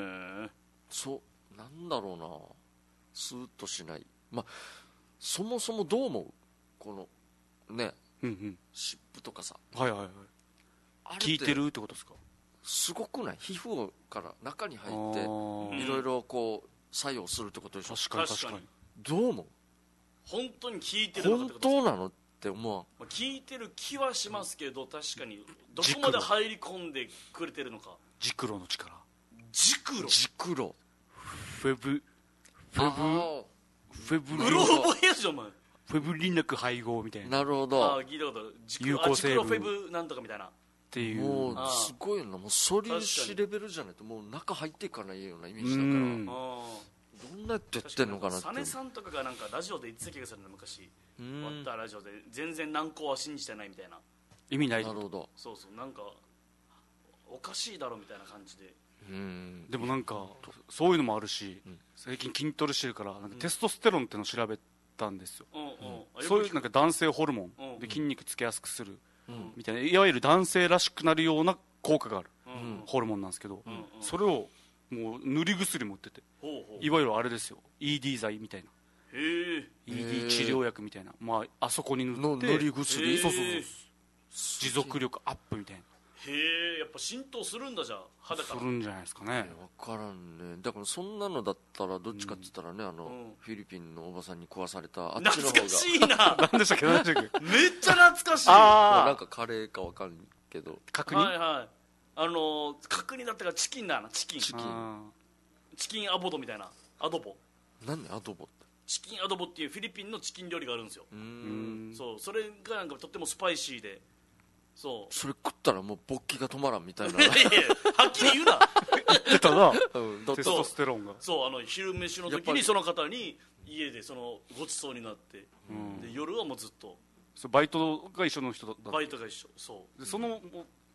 なんだろうな、スーッとしない。そもそもどう思う、このね、湿布とかさ。 効いてるってことですか。 すごくない？皮膚から中に入っていろいろこう作用するってことでしょ。 確かに。 どう思う？ 本当に効いてるのかってこと本当なのって思わん？ 効いてる気はしますけど、確かにどこまで入り込んでくれてるのか。 ジクロの力。 ジクロフェブグローボヘアじゃんお前。 フェブリン薬配合みたいな。 なるほど。 聞いたことある。 有効成分ジクロフェブなんとかみたいなっていう。 もうすごいな、もう素粒子レベルじゃないともう中入っていかないようなイメージだから、どんなやってやってんのかなって。 サネさんとかがなんかラジオで言ってた気がするの昔。終わったラジオで全然軟膏は信じてないみたいな。 意味ない。 なるほど。 そうなんかおかしいだろみたいな感じで。 でもなんかそういうのもあるし、最近筋トレしてるからなんかテストステロンってのを調べたんですよ。そういうなんか男性ホルモンで筋肉つけやすくするみたいな、いわゆる男性らしくなるような効果があるホルモンなんですけど、それをもう塗り薬も売ってて、いわゆるあれですよ、 ED 剤みたいな、ED 治療薬みたいな、あそこに塗って塗り薬。 そう持続力アップみたいな。 へえ、やっぱ浸透するんだ。じゃあ肌からするんじゃないですかね。 分からんね。だからそんなのだったらどっちかって言ったらね、フィリピンのおばさんに壊されたあっちの方が懐かしいな。 何でしたっけめっちゃ懐かしい。 なんかカレーか分かんないけど、 角煮、 角煮だったからチキンだな。チキンアボドみたいな。アドボ。 何アドボって。 チキンアドボっていうフィリピンのチキン料理があるんですよ。それがなんかとってもスパイシーで、それ食ったらもう勃起が止まらんみたいな。 はっきり言うな。 出たな、 テストステロンが。 昼飯の時にその方に家でごちそうになって、で夜はもうずっとバイトが一緒の人だった。 バイトが一緒。 でその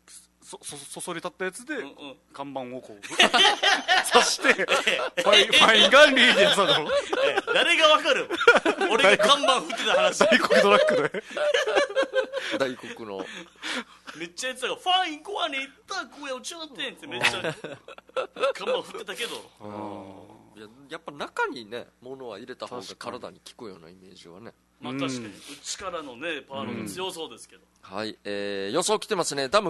そそり立ったやつで、看板をこう刺してファインガンリーでその誰がわかる俺が看板振ってた話大黒ドラッグで大黒のめっちゃやってたからファインコアに行った声をちょってんってめっちゃ看板振ってたけどやっぱ中にね物は入れた方が体に効くようなイメージはね。 まあ確かに内からのねパワーの方が強そうですけど、 はい、予想来てますね。ダム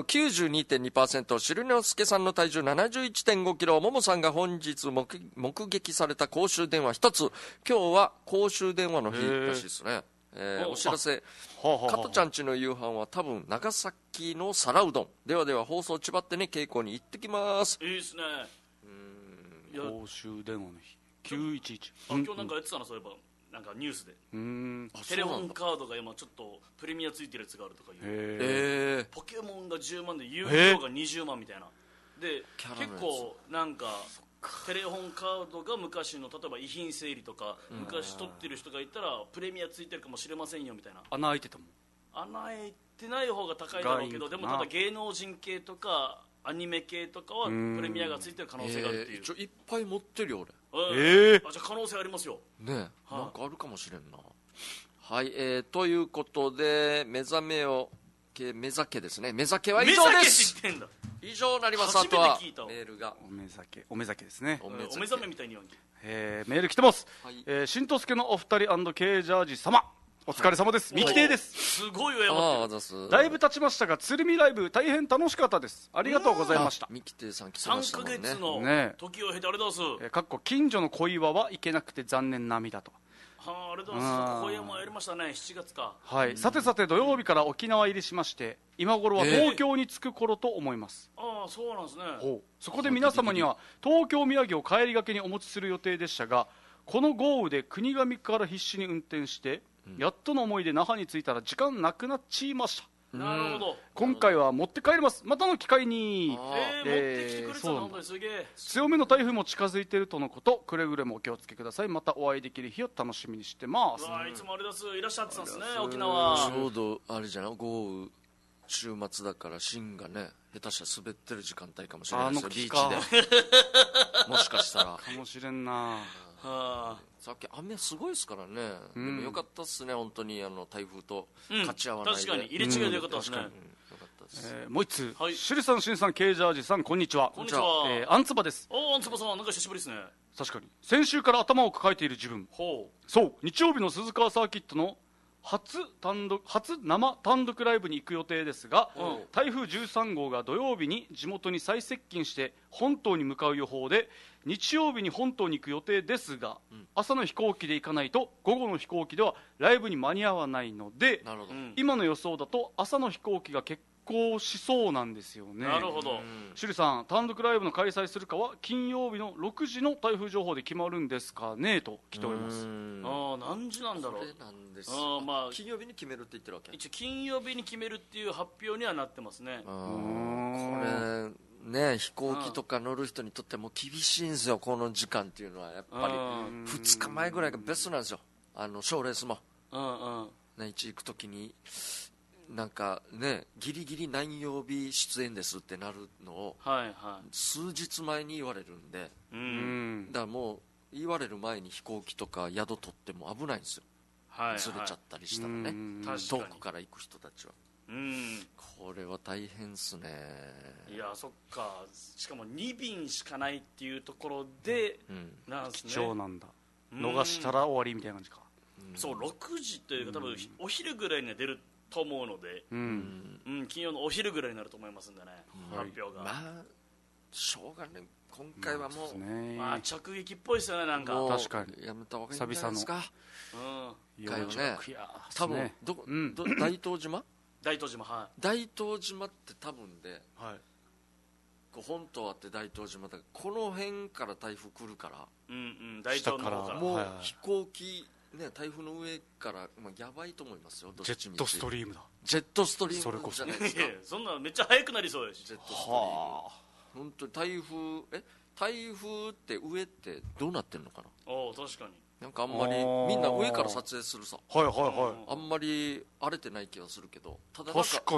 92.2%、 汁之介さんの体重 71.5 キロ、ももさんが本日目撃された公衆電話一つ。今日は公衆電話の日らしいですね。お知らせ、加トちゃんちの夕飯は多分長崎の皿うどん。ではでは放送千葉ってね、稽古に行ってきます。 いいですね。 公衆電話の日911。 今日なんかやってたな、そういえばなんかニュースでテレホンカードが今ちょっとプレミアついてるやつがあるとかいうポケモンが10万で遊戯王が20万みたいなで結構なんかテレホンカードが昔の例えば遺品整理とか昔取ってる人がいたらプレミアついてるかもしれませんよみたいな。 穴開いてたもん。 穴開いてない方が高いだろうけど、でもただ芸能人系とかアニメ系とかはプレミアがついてる可能性があるっていう。 いっぱい持ってるよ俺。じゃあ可能性ありますよね。なんかあるかもしれんな。はい、ということで目覚めですね。目酒は以上です。 知ってんだ。 以上になります。あとはメールがお目酒ですね。 お目覚めみたいに言わんけ。 メール来てます。しんとすけのお二人&ケージャージ様、お疲れ様です。ミキテイです。 すごいよ山本。 だいぶ経ちましたが鶴見ライブ大変楽しかったです。ありがとうございました。 ミキテイさん来てましたもんね。 3ヶ月の時を経てありがとうございます。 かっこ近所の恋話は行けなくて残念涙と。 ありがとうございます。恋話もやりましたね。7月か。 はい。さてさて土曜日から沖縄入りしまして今頃は東京に着く頃と思います。 ああそうなんですね。 そこで皆様には東京土産を帰りがけにお持ちする予定でしたが、この豪雨で国頭から必死に運転してやっとの思いで那覇に着いたら時間なくなっちいました。 なるほど。 今回は持って帰ります。またの機会に。 持ってきてくれたの本当にすげえ。 強めの台風も近づいているとのこと。くれぐれもお気をつけください。またお会いできる日を楽しみにしてます。 いつもありがとういらっしゃってたんですね沖縄。 ちょうどあれじゃない、豪雨週末だから芯がね下手したら滑ってる時間帯かもしれないですよ。ビーチでもしかしたらかもしれんな。 さっき雨すごいですからね。でもよかったっすね本当に台風と勝ち合わないで。 確かに入れ違いでよかったですね。 もう一つ、シュリさん、シンさん、ケージャージさん、こんにちは。 こんにちは。 アンツバです。 アンツバさん、なんか久しぶりですね。 確かに。先週から頭を抱えている自分。そう、日曜日の鈴川サーキットの初生単独ライブに行く予定ですが、台風13号が土曜日に地元に最接近して本島に向かう予報で、日曜日に本島に行く予定ですが、朝の飛行機で行かないと午後の飛行機ではライブに間に合わないので、今の予想だと朝の飛行機が欠航しそうなんですよね。 なるほど。 シュリさん、単独ライブの開催するかは金曜日の6時の台風情報で決まるんですかねと来ております。 何時なんだろう。 金曜日に決めるって言ってるわけ。 一応金曜日に決めるっていう発表にはなってますね。 これね、飛行機とか乗る人にとっても厳しいんですよこの時間っていうのは。やっぱり2日前ぐらいがベストなんですよ。賞レースも一行く時になんかねギリギリ何曜日出演ですってなるのを数日前に言われるんで、だからもう言われる前に飛行機とか宿取っても危ないんですよ。ずれちゃったりしたらね、遠くから行く人たちは。これは大変っすね。 いやそっか。しかも2便しかないっていうところでなんすね。 貴重なんだ。逃したら終わりみたいな感じか。 そう6時というか多分お昼ぐらいには出ると思うので、金曜のお昼ぐらいになると思いますんでね、発表が。 まあしょうがない。今回はもう直撃っぽいですよね。なんか確かにやめた方がいいんじゃないですか。 久々の多分大東島大東島、 大東島って多分で、本島あって大東島だからこの辺から台風来るから、 大東の方からもう飛行機ね、台風の上から、やばいと思いますよ。 ジェットストリームだ。 ジェットストリームじゃないですか。 そんなめっちゃ速くなりそうやし。 ジェットストリーム本当に台風って上ってどうなってるのかな。 確かになんかあんまりみんな上から撮影するさ。あんまり荒れてない気がするけど、ただなんか確かに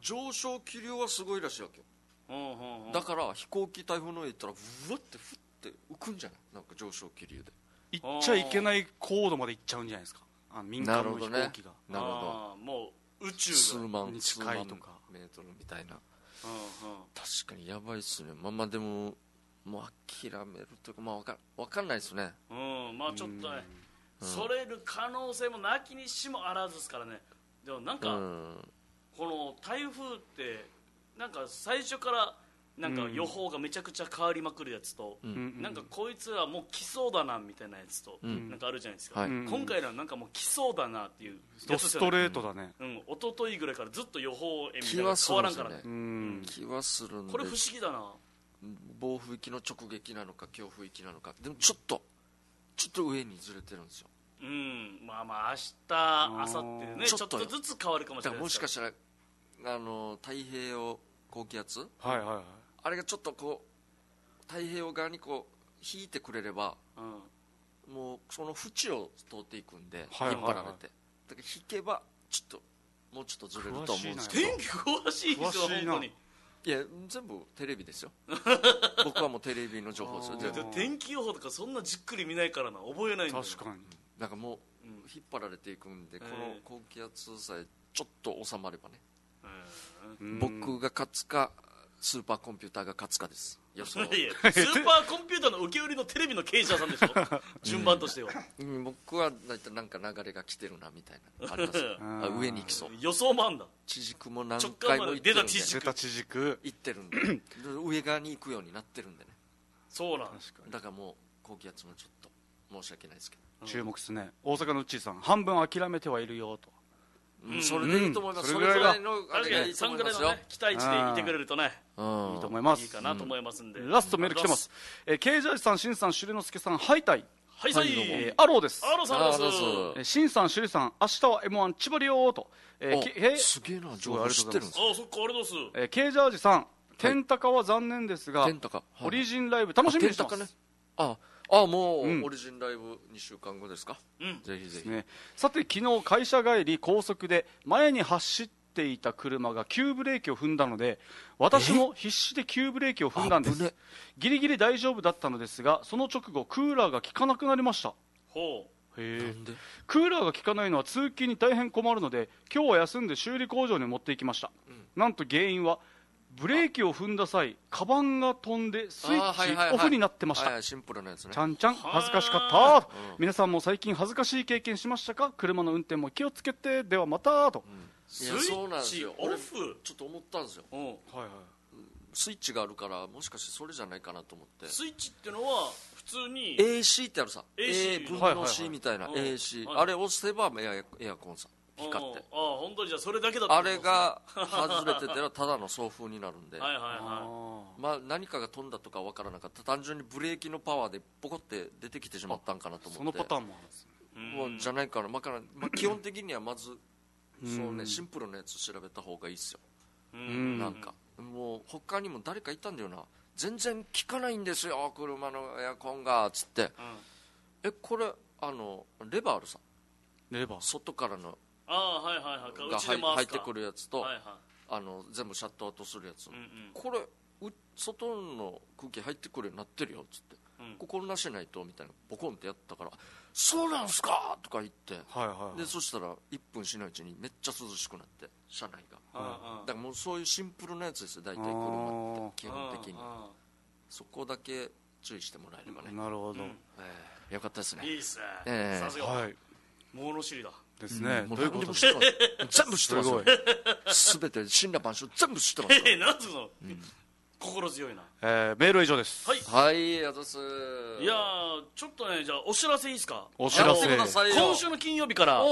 上昇気流はすごいらしいわけよ、だから飛行機台風の上行ったらうわってふって浮くんじゃない、なんか上昇気流で行っちゃいけない高度まで行っちゃうんじゃないですか、民間の飛行機が。 なるほど、 もう宇宙数万に近いとかメートルみたいな、確かにやばいっすね。まあでももう諦めるというか、まあ分かんないですね。 まあちょっとね、それる可能性もなきにしもあらずですからね。でもなんか、この台風ってなんか最初からなんか予報がめちゃくちゃ変わりまくるやつと、なんかこいつはもう来そうだなみたいなやつと、なんかあるじゃないですか、今回のはなんかもう来そうだなっていうやつ、 ストレートだね、 一昨日ぐらいからずっと予報円みたいな変わらんからね、 気はするんで、 これ不思議だな。 暴風域の直撃なのか強風域なのか、でもちょっと上にずれてるんですよ。 まあまあ明日明後日でね、ちょっとずつ変わるかもしれないですから。 もしかしたら太平洋高気圧、あれがちょっとこう太平洋側にこう引いてくれれば、もうその縁を通っていくんで、引っ張られて、だから引けばちょっともうちょっとずれると思うんですけど。 天気詳しいですよ本当に。 いや全部テレビですよ僕はもうテレビの情報ですよ。 天気予報とかそんなじっくり見ないからな、覚えないんだよ。 確かになんかもう引っ張られていくんで、この高気圧さえちょっと収まればね、僕が勝つかスーパーコンピューターが勝つかです。予想。 いやスーパーコンピューターの受け売りのテレビの経営者さんでしょ順番としては。 僕はだいたいなんか流れが来てるなみたいなありますよ上に行きそう。 予想もあんだ。 地軸も何回も行ってるんで、 出た地軸行ってるんで上側に行くようになってるんでね。 そうなんだからもう高気圧もちょっと申し訳ないですけど、 注目ですね。大阪のうっちーさん、半分諦めてはいるよと。 それでいいと思います。 それぐらいの確かにそんぐらいのね期待値でいてくれるとね、 いいと思います。 いいかなと思いますんで。 ラストメール来てます。ケイジャージさん、シンさん、シュレノスケさん、ハイタイ。 はいさい。 アローです。 アローさんです。 シンさん、シュレさん、明日は M1 千葉りよーと。 すげえな、情報知ってるんです。 そっか、ありがとうございます。 ケイジャージさん、天高は残念ですが、オリジンライブ楽しみにしてます。 もうオリジンライブ2週間後ですか。ぜひぜひ。 さて、昨日会社帰り高速で前に走っていた車が急ブレーキを踏んだので、私も必死で急ブレーキを踏んだんです。ギリギリ大丈夫だったのですが、その直後クーラーが効かなくなりました。クーラーが効かないのは通勤に大変困るので、今日は休んで修理工場に持っていきました。なんと原因はブレーキを踏んだ際、カバンが飛んでスイッチオフになってました。 シンプルなやつね。 ちゃんちゃん恥ずかしかった。皆さんも最近恥ずかしい経験しましたか。車の運転も気をつけて。ではまたと。 スイッチオフ、 ちょっと思ったんですよ。スイッチがあるからもしかしてそれじゃないかなと思って。 スイッチってのは普通に AC ってあるさ、 A 分の C みたいな AC、あれ押せばエアコンさ光って、 本当にじゃあそれだけだった。 あれが外れてたらただの送風になるんで、まあ何かが飛んだとか分からなかった。単純にブレーキのパワーでポコって出てきてしまったんかなと思って。 そのパターンもあるんですね。 もうじゃないかな、基本的にはまずそうね、シンプルなやつ調べた方がいいっすよ。なんかもう他にも誰かいたんだよな、全然効かないんですよ車のエアコンがつって、これレバーあるさ、 レバー外からのが入ってくるやつと、全部シャットアウトするやつ、これ外の空気入ってくるようになってるよっつって、ここなしないとみたいなボコンってやったから、そうなんすかとか言って、でそしたら1分しないうちにめっちゃ涼しくなって、車内が、だからもうそういうシンプルなやつですよ大体車って基本的に。そこだけ注意してもらえればね。 なるほど、 よかったですね。 いいですね、さすが物知りだですね。 どういうことですか。全部知ってますよ。全て死んだ晩鐘全部知ってますよ。 なんつうの、心強いな。 メールは以上です。 はい、あざす。 いやちょっとね、じゃあお知らせいいですか。 お知らせ。 今週の金曜日から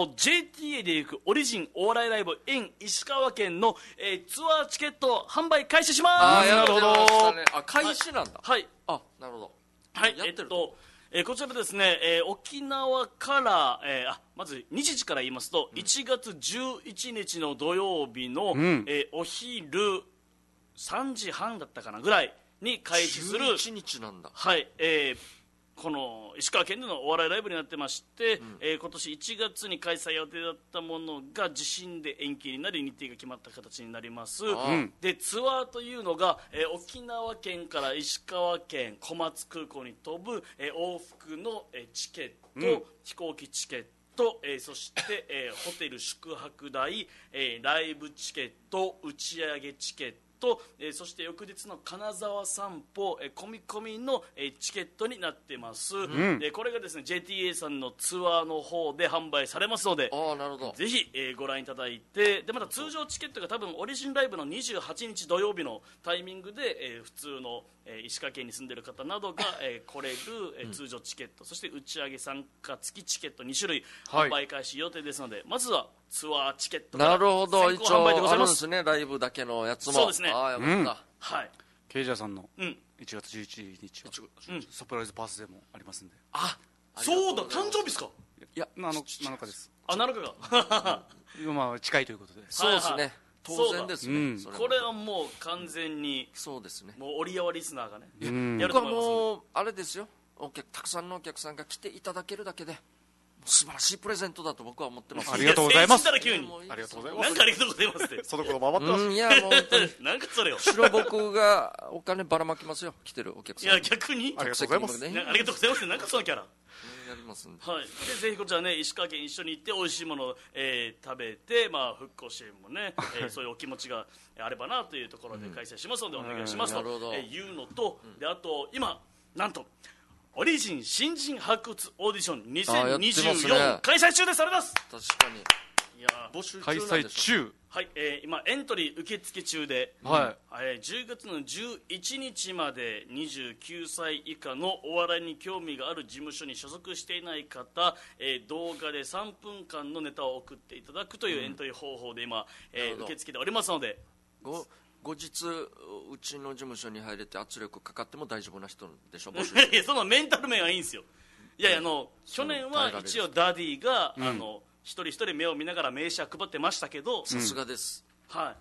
JTA で行くオリジンお笑いライブ in 石川県のツアーチケット販売開始します。 なるほど。開始なんだ。 はい。 なるほど。 はい、こちらですね、沖縄から、まず日時から言いますと、1月11日の土曜日の、お昼3時半だったかなぐらいに開始する 11日なんだ。 はい、 この石川県でのお笑いライブになってまして、今年1月に開催予定だったものが地震で延期になり日程が決まった形になります。でツアーというのが、沖縄県から石川県小松空港に飛ぶ、往復の、チケット、飛行機チケット、そして、ホテル宿泊代、ライブチケット、打ち上げチケット、そして翌日の金沢散歩、込み込みの、チケットになってます。これがですね JTA さんのツアーの方で販売されますので、 なるほど、 ぜひ、ご覧いただいて、でまた通常チケットが多分オリジンライブの28日土曜日のタイミングで、普通の、石川県に住んでいる方などが、来れる、通常チケット、そして打ち上げ参加付きチケット2種類販売開始予定ですので、ままずはツアーチケットから先行販売でございます。 なるほど、一応あるんですね、ライブだけのやつも。 そうですね。 よかった。 はい。 ケイジャーさんの1月11日はサプライズバースデーもありますんで。 そうだ、誕生日ですか。 いや、7日です。 7日がまあ近いということで。 そうですね、当然ですね。 これはもう完全にそうですね、 もうオリアワリスナーがねやると思います。 もうあれですよ、たくさんのお客さんが来ていただけるだけで素晴らしいプレゼントだと僕は思ってます。 ありがとうございます。 ありがとうございます。なんかありがとうございますって。 そのこと守ってます。 いやもう本当になんかそれを白僕がお金ばらまきますよ、来てるお客さん。 いや逆にありがとうございます。 ありがとうございます。なんかそのキャラやりますんで。 はい。でぜひこちらね石川県一緒に行って美味しいものを、食べて復興支援もね、そういうお気持ちがあればなというところで開催しますのでお願いしますというのと、であと今なんとオリジン新人発掘オーディション2024開催中です。あります。 確かに。 いや募集中開催中。 はい、今エントリー受付中で、10月の11日まで29歳以下のお笑いに興味がある事務所に所属していない方、動画で3分間のネタを送っていただくというエントリー方法で今、受け付けておりますので、 後日うちの事務所に入れて圧力かかっても大丈夫な人でしょ。 いやそのメンタル面はいいんですよ。いや去年は一応ダディが、一人一人目を見ながら名刺は配ってましたけど、 さすがです。 はい。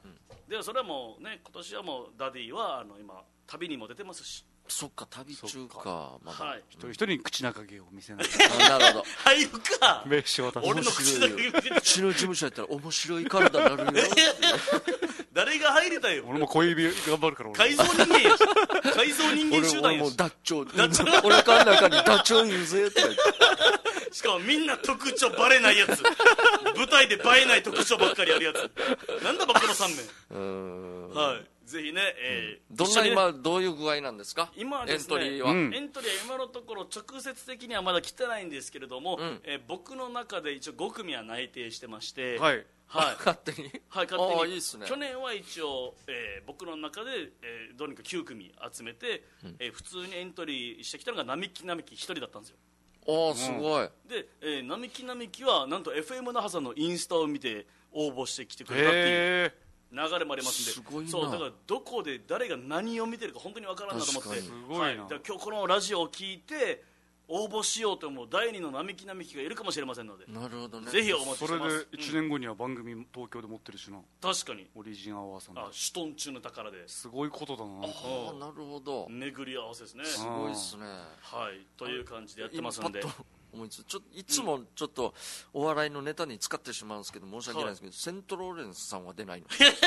でそれはもうね今年はもうダディは今旅にも出てますし。 そっか、旅中か。 はい。 一人一人に口中毛を見せない。 なるほど。 入るか。 名刺を渡す。 俺の口中毛見せて。 うちの事務所やったら面白い体になるよ。 誰が入れたよ。 俺も小指頑張るから。 改造人間やし。改造人間集団やし。 俺もダッチョ。お腹の中にダッチョいるぜって。 しかもみんな特徴バレないやつ。舞台で映えない特徴ばっかりあるやつ。なんだばこの3名。はい。ぜひね、 今どういう具合なんですか。 今ですね、エントリーは今のところ直接的にはまだ来てないんですけれども、僕の中で一応5組は内定してまして、 勝手に。 はい、勝手に。 いいっすね。 去年は一応、僕の中で、どうにか9組集めて、普通にエントリーしてきたのが並木1人だったんですよ。 すごい。 で、並木はなんと FM 那覇さんのインスタを見て応募してきてくれたっていう流れもありますんで、 すごいな。 そうだからどこで誰が何を見てるか本当に分からんなと思って、 すごいな。 だから今日このラジオを聞いて応募しようと思う第2の並木がいるかもしれませんので、 なるほどね。 ぜひお待ちしてます。 それで1年後には番組東京で持ってるしな。 確かにオリジンアワーさんで。 シュトン中の宝で。 すごいことだな。 なるほど。 巡り合わせですね。 すごいですね。 はい、という感じでやってますので。 いつもちょっとお笑いのネタに使ってしまうんですけど申し訳ないですけど、セントローレンスさんは出ないの。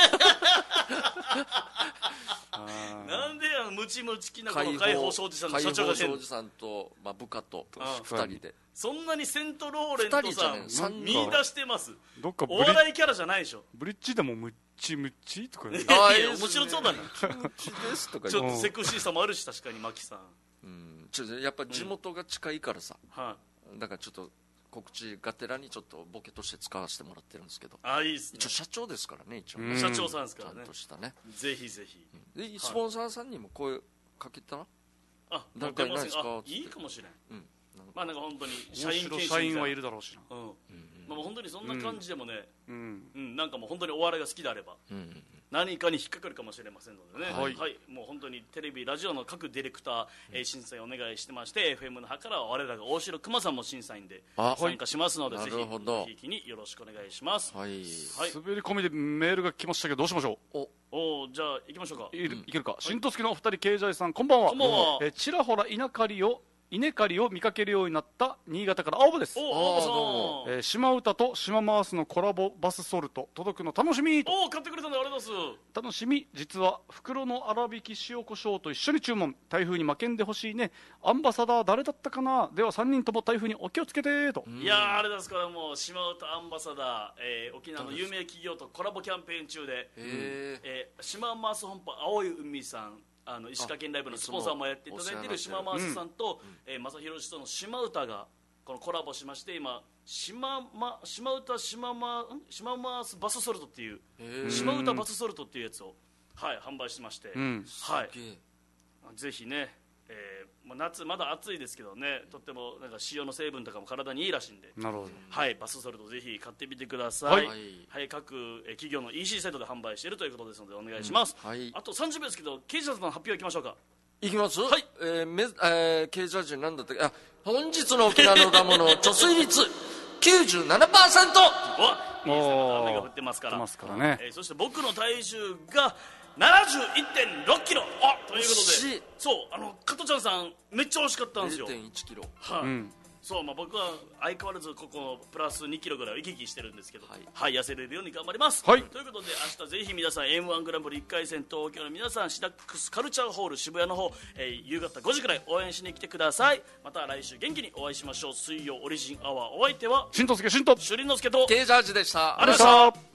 なんでムチムチきなこの解放庄司さんの社長が出るの。 解放庄司さんと部下と2人で。 そんなにセントローレントさん見出してます。 どっかお笑いキャラじゃないでしょ。 ブリッジでもムチムチとか。 いや面白そうだな。ちょっとセクシーさもあるし確かにマキさん。 やっぱ地元が近いからさ。だからちょっと告知がてらにちょっとボケとして使わせてもらってるんですけど。 いいっすね。 一応社長ですからね。 社長さんですからね。 ちゃんとしたね。 ぜひぜひ。 でスポンサーさんにも声かけたら。誰かいないですか。 いいかもしれん。まあなんか本当に社員はいるだろうしな。 まあ本当にそんな感じでもね、なんかもう本当にお笑いが好きであれば。何かに引っかかるかもしれませんのでね、もう本当にテレビラジオの各ディレクター、審査員お願いしてまして FM の派からは我らが大城熊さんも審査員で参加しますので、ぜひひいきによろしくお願いします。 滑り込みでメールが来ましたけどどうしましょう。 じゃあ行きましょうか。 いけるか。新十助のお二人、ケイジャイさんこんばんは。ちらほら稲刈りを稲刈りを見かけるようになった新潟から青葉です。 おお、島唄と島回すのコラボバスソルト届くの楽しみ。 お、買ってくれたんだ、ありがとうございます。 楽しみ。実は袋の粗挽き塩コショウと一緒に注文。台風に負けんでほしいね。アンバサダー誰だったかな。では3人とも台風にお気をつけてと。 いやー、あれですから、もう島唄アンバサダー、沖縄の有名企業とコラボキャンペーン中で、島回す本舗青い海さん、石川県ライブのスポンサーもやっていただいている島回すさんと、正弘氏との島唄がこのコラボしまして、今島唄島回すバスソルトっていう島唄バスソルトっていうやつを、はい、販売してまして、はい、ぜひね、夏まだ暑いですけどね、とってもなんか塩の成分とかも体にいいらしいんで、 なるほど、 はい、バスソルトぜひ買ってみてください。はい、はい、各企業の EC サイトで販売しているということですのでお願いします。はい、あと30秒ですけど、刑事さんの発表いきましょうか。 いきます。 はい、 刑事さんなんだったっけ。本日の沖縄のラムの貯水率 97%。 お、雨が降ってますからね。 そして僕の体重が71.6 キロということで、そう、加トちゃんさんめっちゃ惜しかったんですよ。 0.1 キロ、 はい、そう、僕は相変わらずここプラス2キロぐらいを行き来してるんですけど、はい、痩せれるように頑張ります。はい、ということで明日ぜひ皆さん M1 グランプリ1回戦東京の皆さんシダックスカルチャーホール渋谷の方、夕方5時くらい応援しに来てください。また来週元気にお会いしましょう。水曜オリジンアワー、お相手は新藤助新藤朱林之助とケイジャージでした。 ありがとうございました。